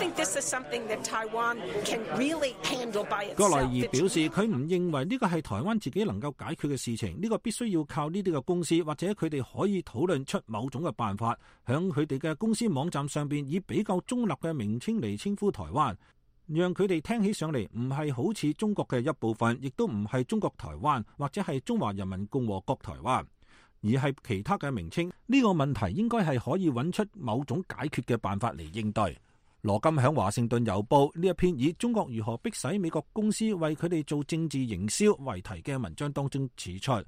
萊儀表示，佢唔認為呢個係台灣自己能夠解決嘅事情，呢個必須要靠呢啲嘅公司或者佢哋可以討論出某種嘅辦法，響佢哋嘅公司網站上邊以比較中立嘅名稱嚟稱呼台灣，讓佢哋聽起上嚟唔係好似中國嘅一部分，亦都唔係中國台灣或者係中華人民共和國台灣，而係其他嘅名稱。呢個問題應該係可以揾出某種解決嘅辦法嚟應對。羅金響華盛頓郵報呢一篇以中國如何迫使美國公司為佢哋做政治營銷為題嘅文章當中指出，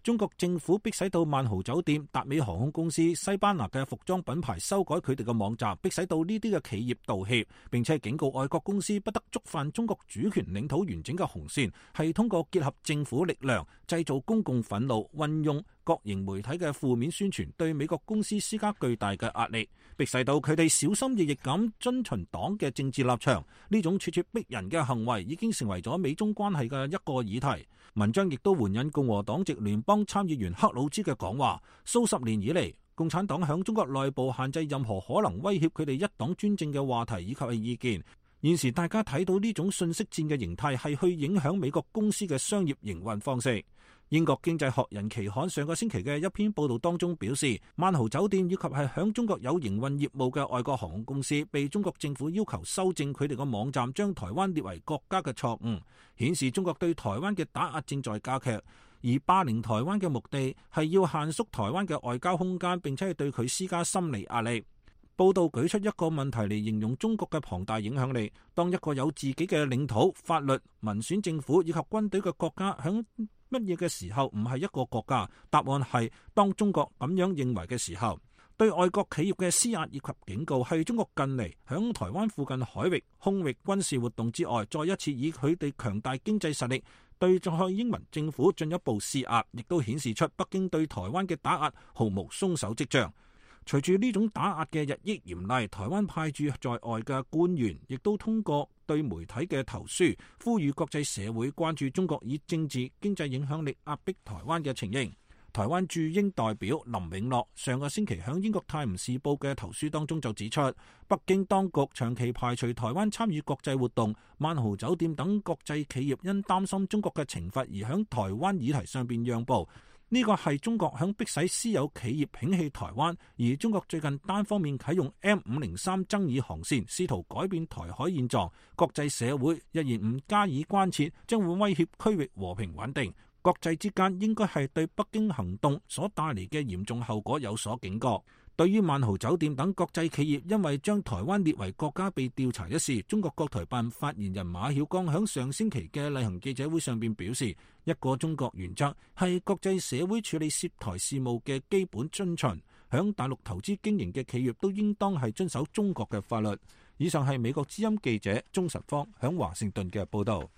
中國政府迫使到萬豪酒店、達美航空公司、西班牙嘅服裝品牌修改佢哋嘅網站，迫使到呢啲嘅企業道歉，並且警告外國公司不得觸犯中國主權領土完整嘅紅線，係通過結合政府力量，製造公共憤怒，運用各型媒體嘅負面宣傳，對美國公司施加巨大嘅壓力，迫使到佢哋小心翼翼咁遵循黨嘅政治立場。呢種咄咄逼人嘅行為已經成為咗美中關係嘅一個議題。文章亦都援引共和黨籍聯邦參議員克魯茲嘅講話，數十年以嚟，共產黨響中國內部限制任何可能威脅佢哋一黨專政嘅話題以及意見。現時大家睇到呢種信息戰嘅形態係去影響美國公司嘅商業營運方式。英國經濟學人期刊上個星期嘅一篇報道當中表示，萬豪酒店以及係響中國有營運業務嘅外國航空公司被中國政府要求修正佢哋嘅網站，將台灣列為國家嘅錯誤，顯示中國對台灣嘅打壓正在加劇，而霸凌台灣嘅目的係要限縮台灣嘅外交空間，並且係對佢施加心理壓力。報道舉出一個問題嚟形容中國嘅龐大影響力：當一個有自己嘅領土、法律、民選政府以及軍隊嘅國家響乜嘢嘅時候唔係一個國家？答案係當中國咁樣認為嘅時候。對外國企業嘅施壓以及警告係中國近嚟響台灣附近海域、空域軍事活動之外，再一次以佢哋強大經濟實力對蔡英文政府進一步施壓，亦都顯示出北京對台灣嘅打壓毫無鬆手跡象。隨住呢種打壓嘅日益嚴厲，台灣派駐在外嘅官員亦都通過對媒體嘅投書，呼籲國際社會關注中國以政治經濟影響力壓迫台灣嘅情形。台灣駐英代表林永樂上個星期喺英國泰晤士報嘅投書當中就指出，北京當局長期排除台灣參與國際活動，萬豪酒店等國際企業因擔心中國嘅懲罰而喺台灣議題上邊讓步。呢個係中國響迫使私有企業摒棄台灣，而中國最近單方面啟用 M503 爭議航線，試圖改變台海現狀。國際社會若然唔加以關切，將會威脅區域和平穩定。國際之間應該係對北京行動所帶嚟嘅嚴重後果有所警覺。對於萬豪酒店等國際企業因為將台灣列為國家被調查一事，中國國台辦發言人馬曉光響上星期嘅例行記者會上邊表示，一個中國原則係國際社會處理涉台事務嘅基本遵循，響大陸投資經營嘅企業都應當係遵守中國嘅法律。以上係美國之音記者鍾實方響華盛頓嘅報道。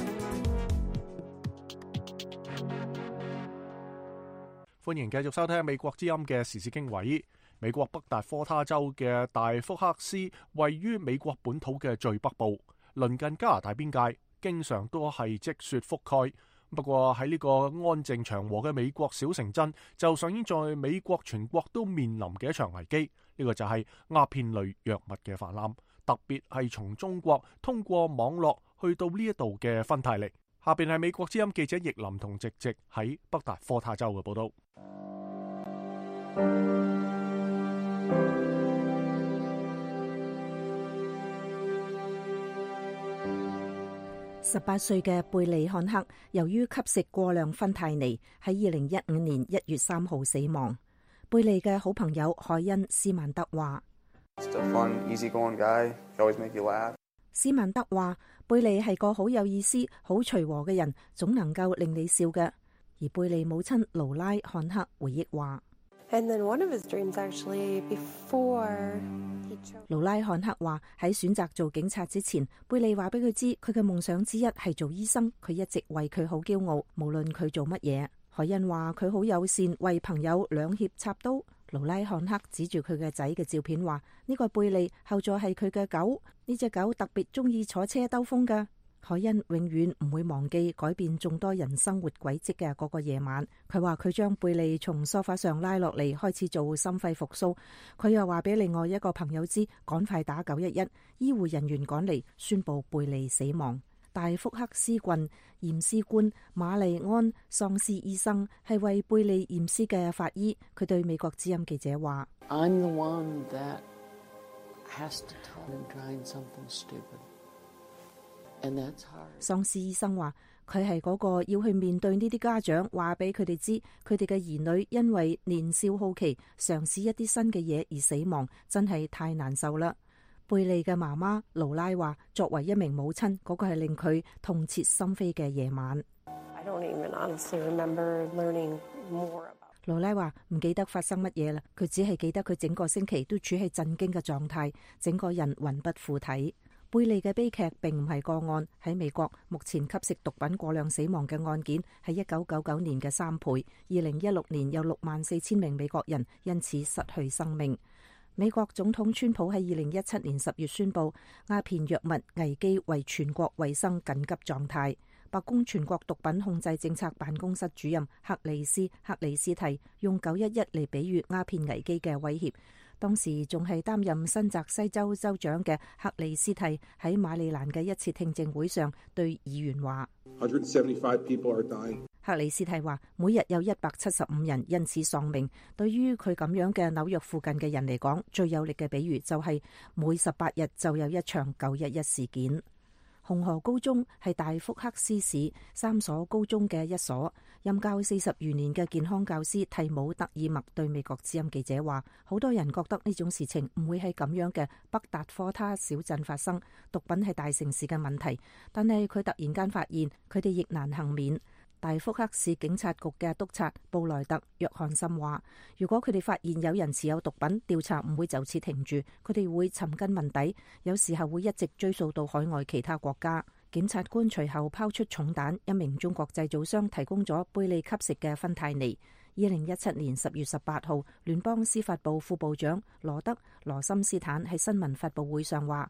歡迎繼續收聽美國之音嘅時事經緯。美國北達科他州嘅大福克斯位於美國本土嘅最北部，鄰近加拿大邊界，經常都係積雪覆蓋。不過喺呢個安靜祥和嘅美國小城鎮，就上演在美國全國都面臨嘅一場危機。呢個就係鴉片類藥物嘅泛濫，特別係從中國通過網絡去到呢一度嘅芬太尼。下邊係美國之音記者易林同直直喺北達科他州嘅報道。 18歲嘅貝利漢克由於吸食過量芬太尼，喺2015年1月3號死亡。貝利嘅好朋友海恩斯曼德話：斯曼德話，貝利係個好有意思、好隨和嘅人，總能夠令你笑嘅。而貝利母親勞拉漢克回憶話：勞拉漢克話喺選擇做警察之前，貝利話俾佢知佢嘅夢想之一係做醫生，佢一直為佢好驕傲，無論佢做乜嘢。海恩話佢好友善，為朋友兩肋插刀。勞拉漢克指住佢嘅仔嘅照片話：呢個貝利後座係佢嘅狗，呢隻狗特別中意坐車兜風噶。海恩永遠唔會忘記改變眾多人生活軌跡嘅嗰個夜晚。佢話佢將貝利從梳化上拉落嚟，開始做心肺復甦。佢又話俾另外一個朋友知，趕快打911。醫護人員趕嚟宣布貝利死亡。大福克斯郡驗屍官瑪麗安喪屍醫生係為貝利驗屍嘅法醫。佢對美國之音記者話：喪屍醫生話佢係嗰個要去面對呢啲家長，話俾佢哋知佢哋嘅兒女因為年少好奇嘗試一啲新嘅嘢而死亡，真係太難受啦。貝貝利嘅媽媽勞拉話，作為一名母親，嗰個係令佢痛徹心扉嘅夜晚。勞拉話唔記得發生乜嘢啦，佢只係記得佢整個星期都處喺震驚嘅狀態，整個人魂不附體。貝利嘅悲劇並唔係個案，喺美國目前吸食毒品過量死亡嘅案件係1999年嘅3倍，2016年有64,000名美國人因此失去生命。美國總統川普喺2017年10月宣布鴉片藥物危機為全國衛生緊急狀態。白宮全國毒品控制政策辦公室主任克里斯蒂用911嚟比喻鴉片危機嘅威脅。當時仲係擔任新澤西州州長嘅克里斯蒂喺馬里蘭嘅一次聽證會上對議員話：175 people are dying。克里斯蒂話：每日有175人因此喪命。對於佢咁樣嘅紐約附近嘅人嚟講，最有力嘅比喻就係每18日就有一場911事件。紅河高中係大福克斯市3所高中嘅一所，任教40餘年嘅健康教師蒂姆特爾默對美國之音記者話：好多人覺得呢種事情唔會喺咁樣嘅北達科他小鎮發生，毒品係大城市嘅問題，但係佢突然間發現佢哋亦難幸免。大福克市警察局嘅督察布萊特約翰森話：如果佢哋發現有人持有毒品，調查唔會就此停住，佢哋會尋根問底，有時候會一直追溯到海外其他國家。檢察官隨後拋出重彈，一名中國製造商提供咗貝利吸食嘅芬太尼。2017年10月18號，聯邦司法部副部長羅森斯坦喺新聞發佈會上話：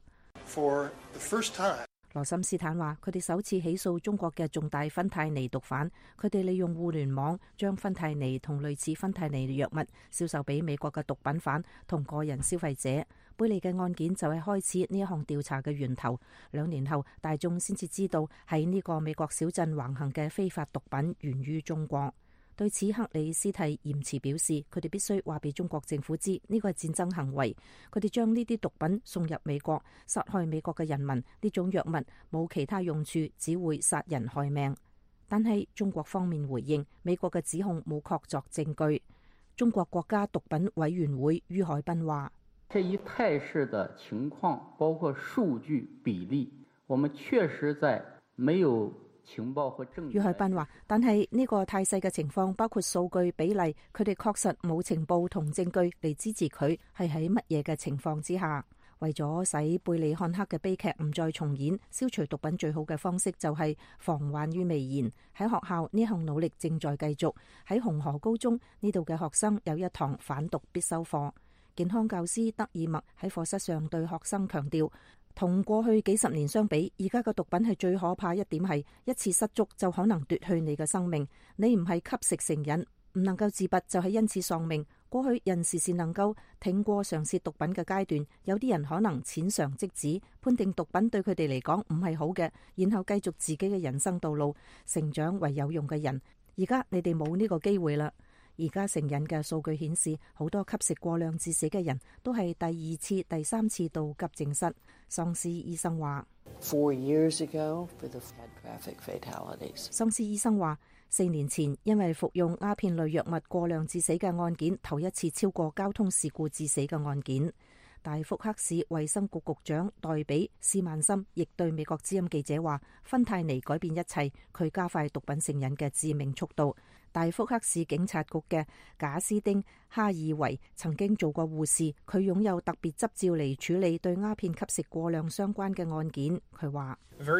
羅森斯坦話，佢哋首次起訴中國嘅重大芬太尼毒販，佢哋利用互聯網將芬太尼同類似芬太尼藥物銷售俾美國嘅毒品販同個人消費者。貝利嘅案件就係開始呢一項調查嘅源頭。2年後，大眾先至知道喺呢個美國小鎮橫行嘅非法毒品源於中國。對此，克里斯蒂嚴詞表示，佢哋必須話俾中國政府知，呢個係戰爭行為。佢哋將呢啲毒品送入美國，殺害美國嘅人民。呢種藥物冇其他用處，只會殺人害命。但係中國方面回應，美國嘅指控冇確鑿證據。中國國家毒品委員會于海斌話： 這一態勢的情況，包括數據比例，我們確實在沒有情報和證據。于海斌話，但係呢個態勢嘅情況，包括數據比例，佢哋確實冇情報同證據嚟支持佢係喺乜嘢嘅情況之下。為咗使貝利漢克嘅悲劇唔再重演，消除毒品最好嘅方式就係防患於未然。喺學校呢項努力正在繼續。喺紅河高中呢度嘅學生有一堂反毒必修課。健康教師德爾默喺課室上對學生強調，同過去幾十年相比，而家嘅毒品係最可怕一點係一次失足就可能奪去你嘅生命。你唔係吸食成癮，唔能夠自拔就係因此喪命。過去人時時能夠挺過嘗試毒品嘅階段，有啲人可能淺嘗即止，判定毒品對佢哋嚟講唔係好嘅，然後繼續自己嘅人生道路，成長為有用嘅人。而家你哋冇呢個機會啦。而家成癮嘅數據顯示，好多吸食過量致死嘅人都係第2次、第3次到急症室。喪屍醫生話，4 years ago, for the traffic fatalities. 喪屍醫生話，4年前因為服用鴉片類藥物過量致死嘅案件，頭一次超過交通事故致死嘅案件。大福克市衛生局局長代比斯曼森亦對美國之音記者話，芬太尼改變一切，佢加快毒品成癮嘅致命速度。大福克市警察局嘅賈斯丁哈爾維曾經做過護士，佢擁有特別執照嚟處理對鴉片吸食過量相關嘅案件。佢話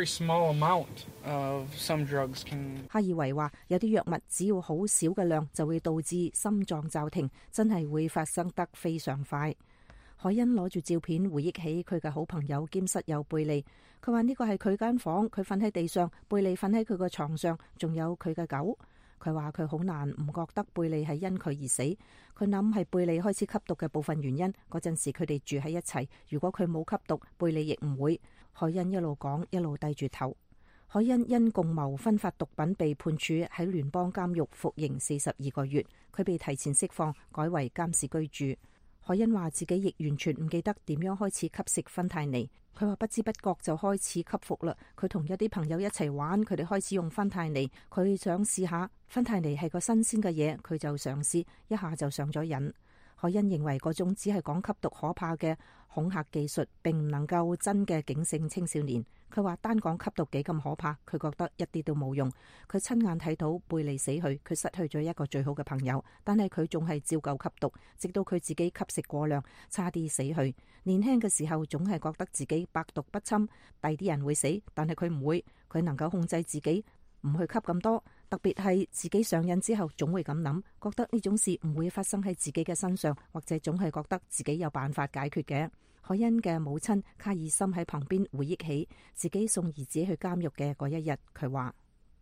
哈爾維話，有啲藥物只要好少嘅量就會導致心臟驟停，真係會發生得非常快。海恩攞住照片回憶起佢嘅好朋友兼室友貝利，佢話呢個係佢間房，佢瞓喺地上，貝利瞓喺佢個床上，仲有佢嘅狗。佢話佢好難唔覺得貝利係因佢而死，佢諗係貝利開始吸毒嘅部分原因。嗰陣時佢哋住喺一齊，如果佢冇吸毒，貝利亦唔會。海恩一路講一路低住頭。海恩因共謀分發毒品被判處喺聯邦監獄服刑42個月，佢被提前釋放，改為監視居住。海恩話自己亦完全唔記得點樣開始吸食芬太尼。佢話不知不覺就開始吸服啦。佢同一啲朋友一齊玩，佢哋開始用芬太尼。佢想試下芬太尼係個新鮮嘅嘢，佢就嘗試一下就上咗癮。海海恩認為嗰種只係講吸毒可怕嘅恐嚇技術並唔能夠真嘅警醒青少年。佢話單講吸毒幾咁可怕，佢覺得一啲都冇用。佢親眼睇到貝利死去，佢失去咗一個最好嘅朋友，但係佢仲係照舊吸毒，直到佢自己吸食過量，差啲死去。年輕嘅時候總係覺得自己百毒不侵，第啲人會死，但係佢唔會，佢能夠控制自己唔去吸咁多。特別係自己上癮之後，總會咁諗，覺得呢種事唔會發生喺自己嘅身上，或者總係覺得自己有辦法解決嘅。海恩嘅母親卡爾森喺旁邊回憶起自己送兒子去監獄嘅嗰一日，佢話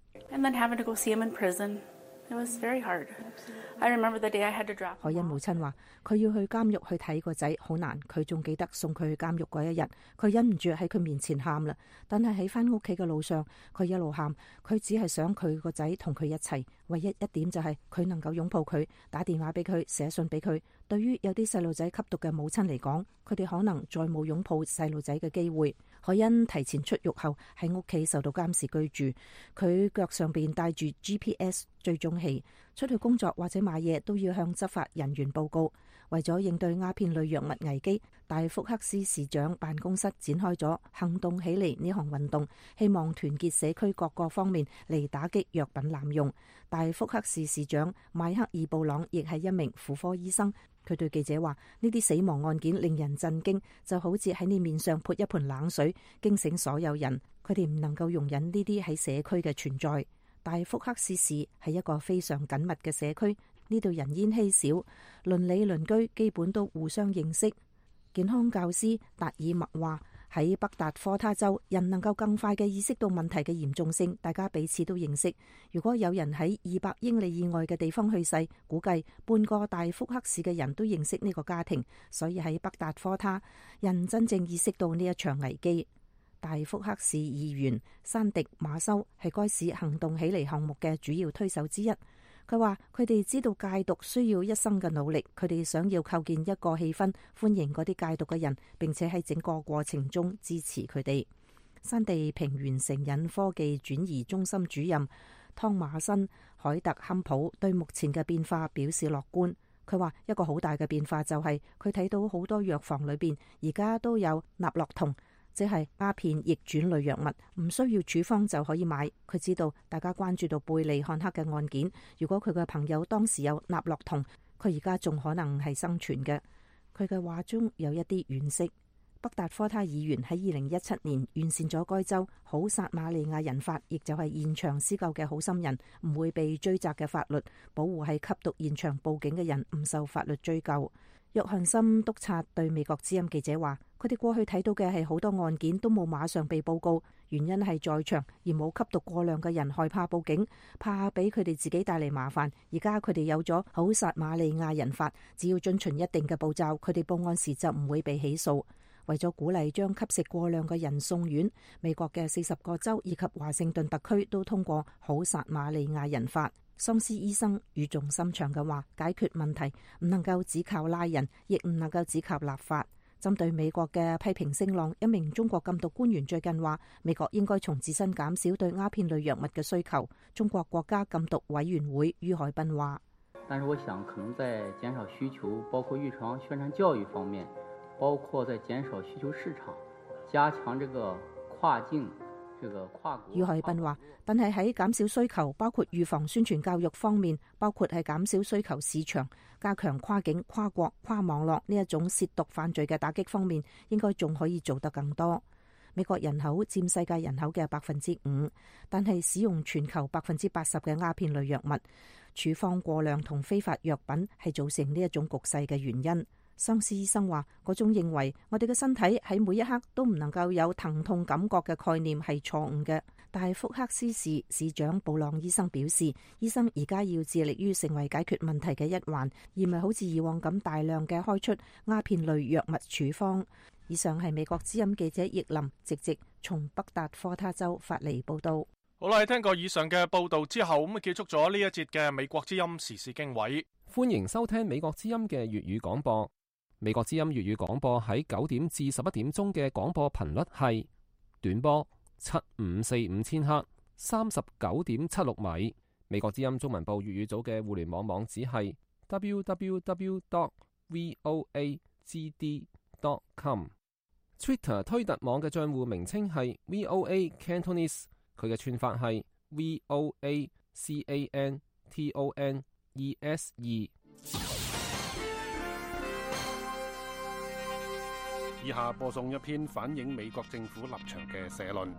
海恩母親話佢要去監獄去睇個仔好難，佢仲記得送佢去監獄嗰一日，佢忍唔住喺佢面前喊啦。但係喺翻屋企嘅路上，佢一路喊，佢只係想佢個仔同佢一齊，唯一一點就係佢能夠擁抱佢，打電話俾佢，寫信俾佢。對於有啲細路仔吸毒嘅母親嚟講，佢哋可能再冇擁抱細路仔嘅機會。海恩提前出獄後喺屋企受到監視居住，佢腳上邊帶住 GPS 追蹤器，出去工作或者買嘢都要向執法人員報告。為咗應對鴉片類藥物危機，大福克斯市長辦公室展開咗行動起嚟呢項運動，希望團結社區各個方面嚟打擊藥品濫用。大福克斯市長邁克爾布朗亦係一名婦科醫生，佢對記者話：呢啲死亡案件令人震驚，就好似喺你面上潑一盆冷水，驚醒所有人。佢哋唔能夠容忍呢啲喺社區嘅存在。大福克斯市係一個非常緊密嘅社區，呢度人煙稀少，鄰里鄰居基本都互相認識。健康教師達爾默話：喺北達科他州，人能夠更快嘅意識到問題嘅嚴重性，大家彼此都認識。如果有人喺200英里以外嘅地方去世，估計半個大福克市嘅人都認識呢個家庭，所以喺北達科他，人真正意識到呢一場危機。大福克市議員山迪馬修係該市行動起嚟項目嘅主要推手之一。佢話佢哋知道戒毒需要一生嘅努力，佢哋想要構建一個氣氛，歡迎嗰啲戒毒嘅人，並且喺整個過程中支持佢哋。山地平原成癮科技轉移中心主任湯馬森海特坎普對目前嘅變化表示樂觀。佢話一個好大嘅變化就係佢睇到好多藥房裏邊而家都有納洛酮，即係鴉片逆轉類藥物，唔需要處方就可以買。佢知道大家關注到貝利漢克嘅案件，如果佢嘅朋友當時有納洛酮，佢而家仲可能係生存嘅。佢嘅話中有一啲惋惜。北達科他議員喺2017年完善咗該州好撒瑪利亞人法，亦就係現場施救嘅好心人唔會被追責嘅法律，保護喺吸毒現場報警嘅人唔受法律追究。約翰森督察對美國之音記者話：佢哋過去睇到嘅係好多案件都冇馬上被報告，原因係在場而冇吸毒過量嘅人害怕報警，怕俾佢哋自己帶嚟麻煩。而家佢哋有咗好撒瑪利亞人法，只要遵循一定嘅步驟，佢哋報案時就唔會被起訴。為咗鼓勵將吸食過量嘅人送院，美國嘅40個州以及華盛頓特區都通過好撒瑪利亞人法。桑斯醫生語重心長嘅話：解決問題唔能夠只靠拉人，亦唔能夠只靠立法。針對美國嘅批評聲浪，一名中國禁毒官員最近話：美國應該從自身減少對鴉片類藥物嘅需求。中國國家禁毒委員會于海斌話： 但是我想可能在減少需求，包括預防宣傳教育方面，包括在減少需求市場，加強這個跨境。 于海斌話，但係喺減少需求，包括預防宣傳教育方面，包括係減少需求市場，加強跨境、跨國、跨網絡呢一種涉毒犯罪嘅打擊方面，應該仲可以做得更多。美國人口佔世界人口嘅5%，但係使用全球80%嘅鴉片類藥物，處方過量同非法藥品係造成呢一種局勢嘅原因。桑斯醫生話：嗰種認為我哋嘅身體喺每一刻都唔能夠有疼痛感覺嘅概念係錯誤嘅。大福克斯市市長布朗醫生表示，醫生而家要致力於成為解決問題嘅一環，而唔係好似以往咁大量嘅開出鴉片類藥物處方。以上係美國之音記者葉林直從北達科他州發嚟報道。 好啦，聽過以上嘅報道之後，咁結束咗呢一節嘅美國之音時事經緯。 歡迎收聽美國之音嘅粵語廣播。美國之音粵語廣播喺9點至11點鐘嘅廣播頻率係短波7545千赫39.76米。美國之音中文部粵語組嘅互聯網網址係 www.vohc.cn。 voagd.com。Twitter 推特網嘅帳戶名稱係 VOA Cantonese， 佢嘅串法係 VOACANTONESE。 以下播送一篇反映美國政府立場嘅社論。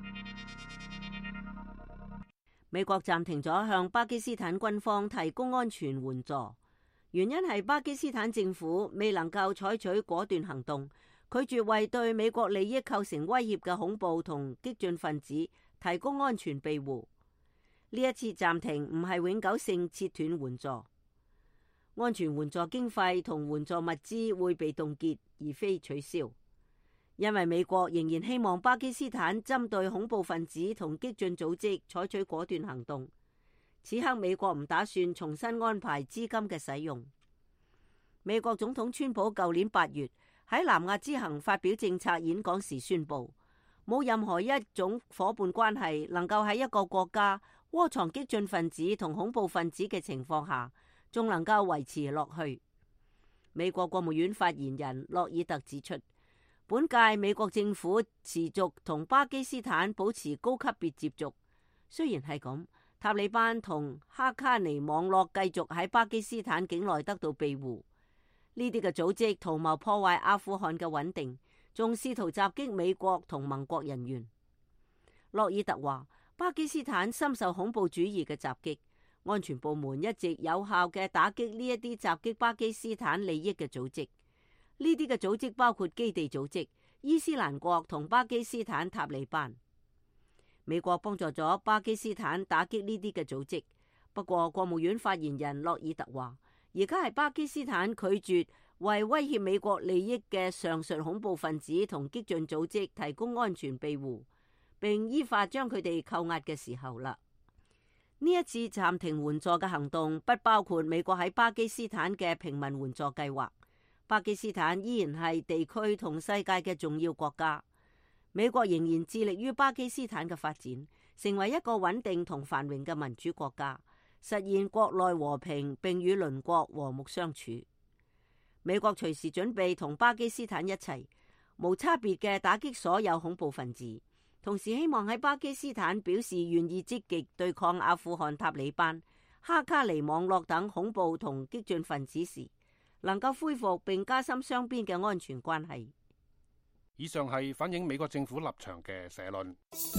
美國暫停咗向巴基斯坦軍方提供安全援助，原因係巴基斯坦政府未能夠採取果斷行動，拒絕為對美國利益構成威脅嘅恐怖同激進分子提供安全庇護。呢一次暫停唔係永久性切斷援助，安全援助經費同援助物資會被凍結，而非取消，因為美國仍然希望巴基斯坦針對恐怖分子同激進組織採取果斷行動。此刻美國唔打算重新安排資金嘅使用。美國總統川普舊年8月喺南亞之行發表政策演講時宣布，冇任何一種夥伴關係能夠喺一個國家窩藏激進分子同恐怖分子嘅情況下仲能夠維持落去。美國國務院發言人洛爾特指出，本屆美國政府持續同巴基斯坦保持高級別接觸。雖然係咁，塔利班同哈卡尼網絡繼續喺巴基斯坦境內得到庇護。呢啲嘅組織圖謀破壞阿富汗嘅穩定，仲試圖襲擊美國同盟國人員。洛爾特話，巴基斯坦深受恐怖主義嘅襲擊，安全部門一直有效嘅打擊呢一啲襲擊巴基斯坦利益嘅組織。呢啲嘅組織包括基地組織、伊斯蘭國同巴基斯坦塔利班。美國幫助咗巴基斯坦打擊呢啲嘅組織，不過國務院發言人洛爾特話，而家係巴基斯坦拒絕為威脅美國利益嘅上述恐怖分子同激進組織提供安全庇護，並依法將佢哋扣押嘅時候啦。呢一次暫停援助嘅行動不包括美國喺巴基斯坦嘅平民援助計劃。巴基斯坦依然係地區同世界嘅重要國家，美國仍然致力於巴基斯坦嘅發展，成為一個穩定同繁榮嘅民主國家，實現國內和平並與鄰國和睦相處。美國隨時準備同巴基斯坦一齊，無差別嘅打擊所有恐怖分子，同時希望喺巴基斯坦表示願意積極對抗阿富汗塔利班、哈卡尼網絡等恐怖同激進分子時，能夠恢復並加深雙邊嘅安全關係。 以上係反映美國政府立場嘅社論。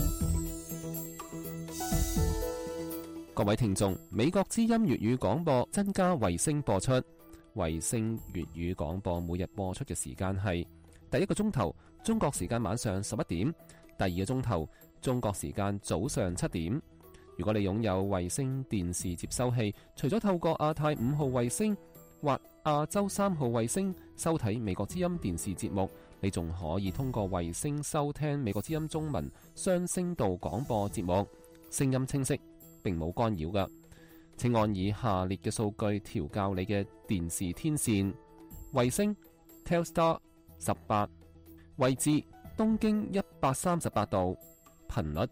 各位聽眾，美國之音粵語廣播增加衛星播出。衛星粵語廣播每日播出嘅時間係第一個鐘頭中國時間晚上11點，第二個鐘頭中國時間早上7點。如果你擁有衛星電視接收器，除咗透過亞太5號衛星或亞洲3號衛星收睇美國之音電視節目，你仲可以通過衛星收聽美國之音中文雙聲道廣播節目，聲音清晰，並冇干擾㗎。請按以下列嘅數據調校你嘅電視天線：衛星 Telstar 18，位置東經138度，頻率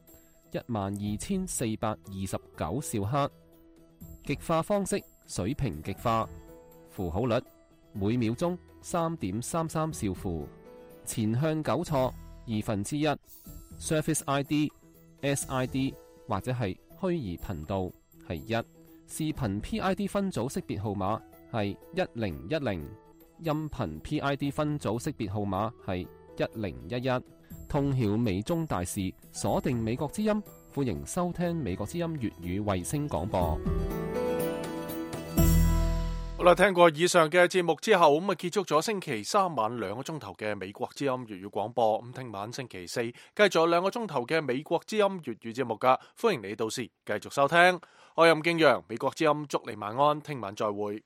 12429兆赫，極化方式水平極化，符號率每秒鐘3.33兆符，前向糾錯1/2， Surface ID SID 或者係虛擬頻道係1，視頻 PID 分組識別號碼係1010，音頻 PID 分組識別號碼係1011。通曉美中大事，鎖定美國之音，歡迎收聽美國之音粵語衛星廣播。 好啦，聽過以上嘅節目之後，咁啊結束咗星期三晚2個鐘頭嘅美國之音粵語廣播。咁聽晚星期四繼續有2個鐘頭嘅美國之音粵語節目噶，歡迎你到時繼續收聽。我係任敬陽，美國之音祝你晚安，聽晚再會。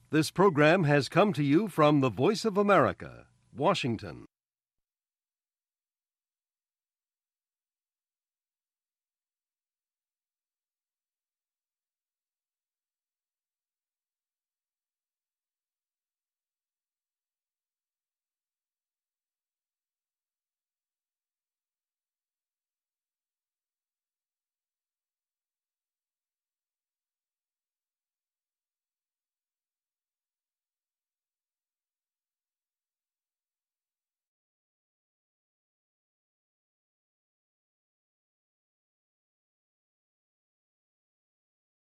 This program has come to you from the Voice of America, Washington.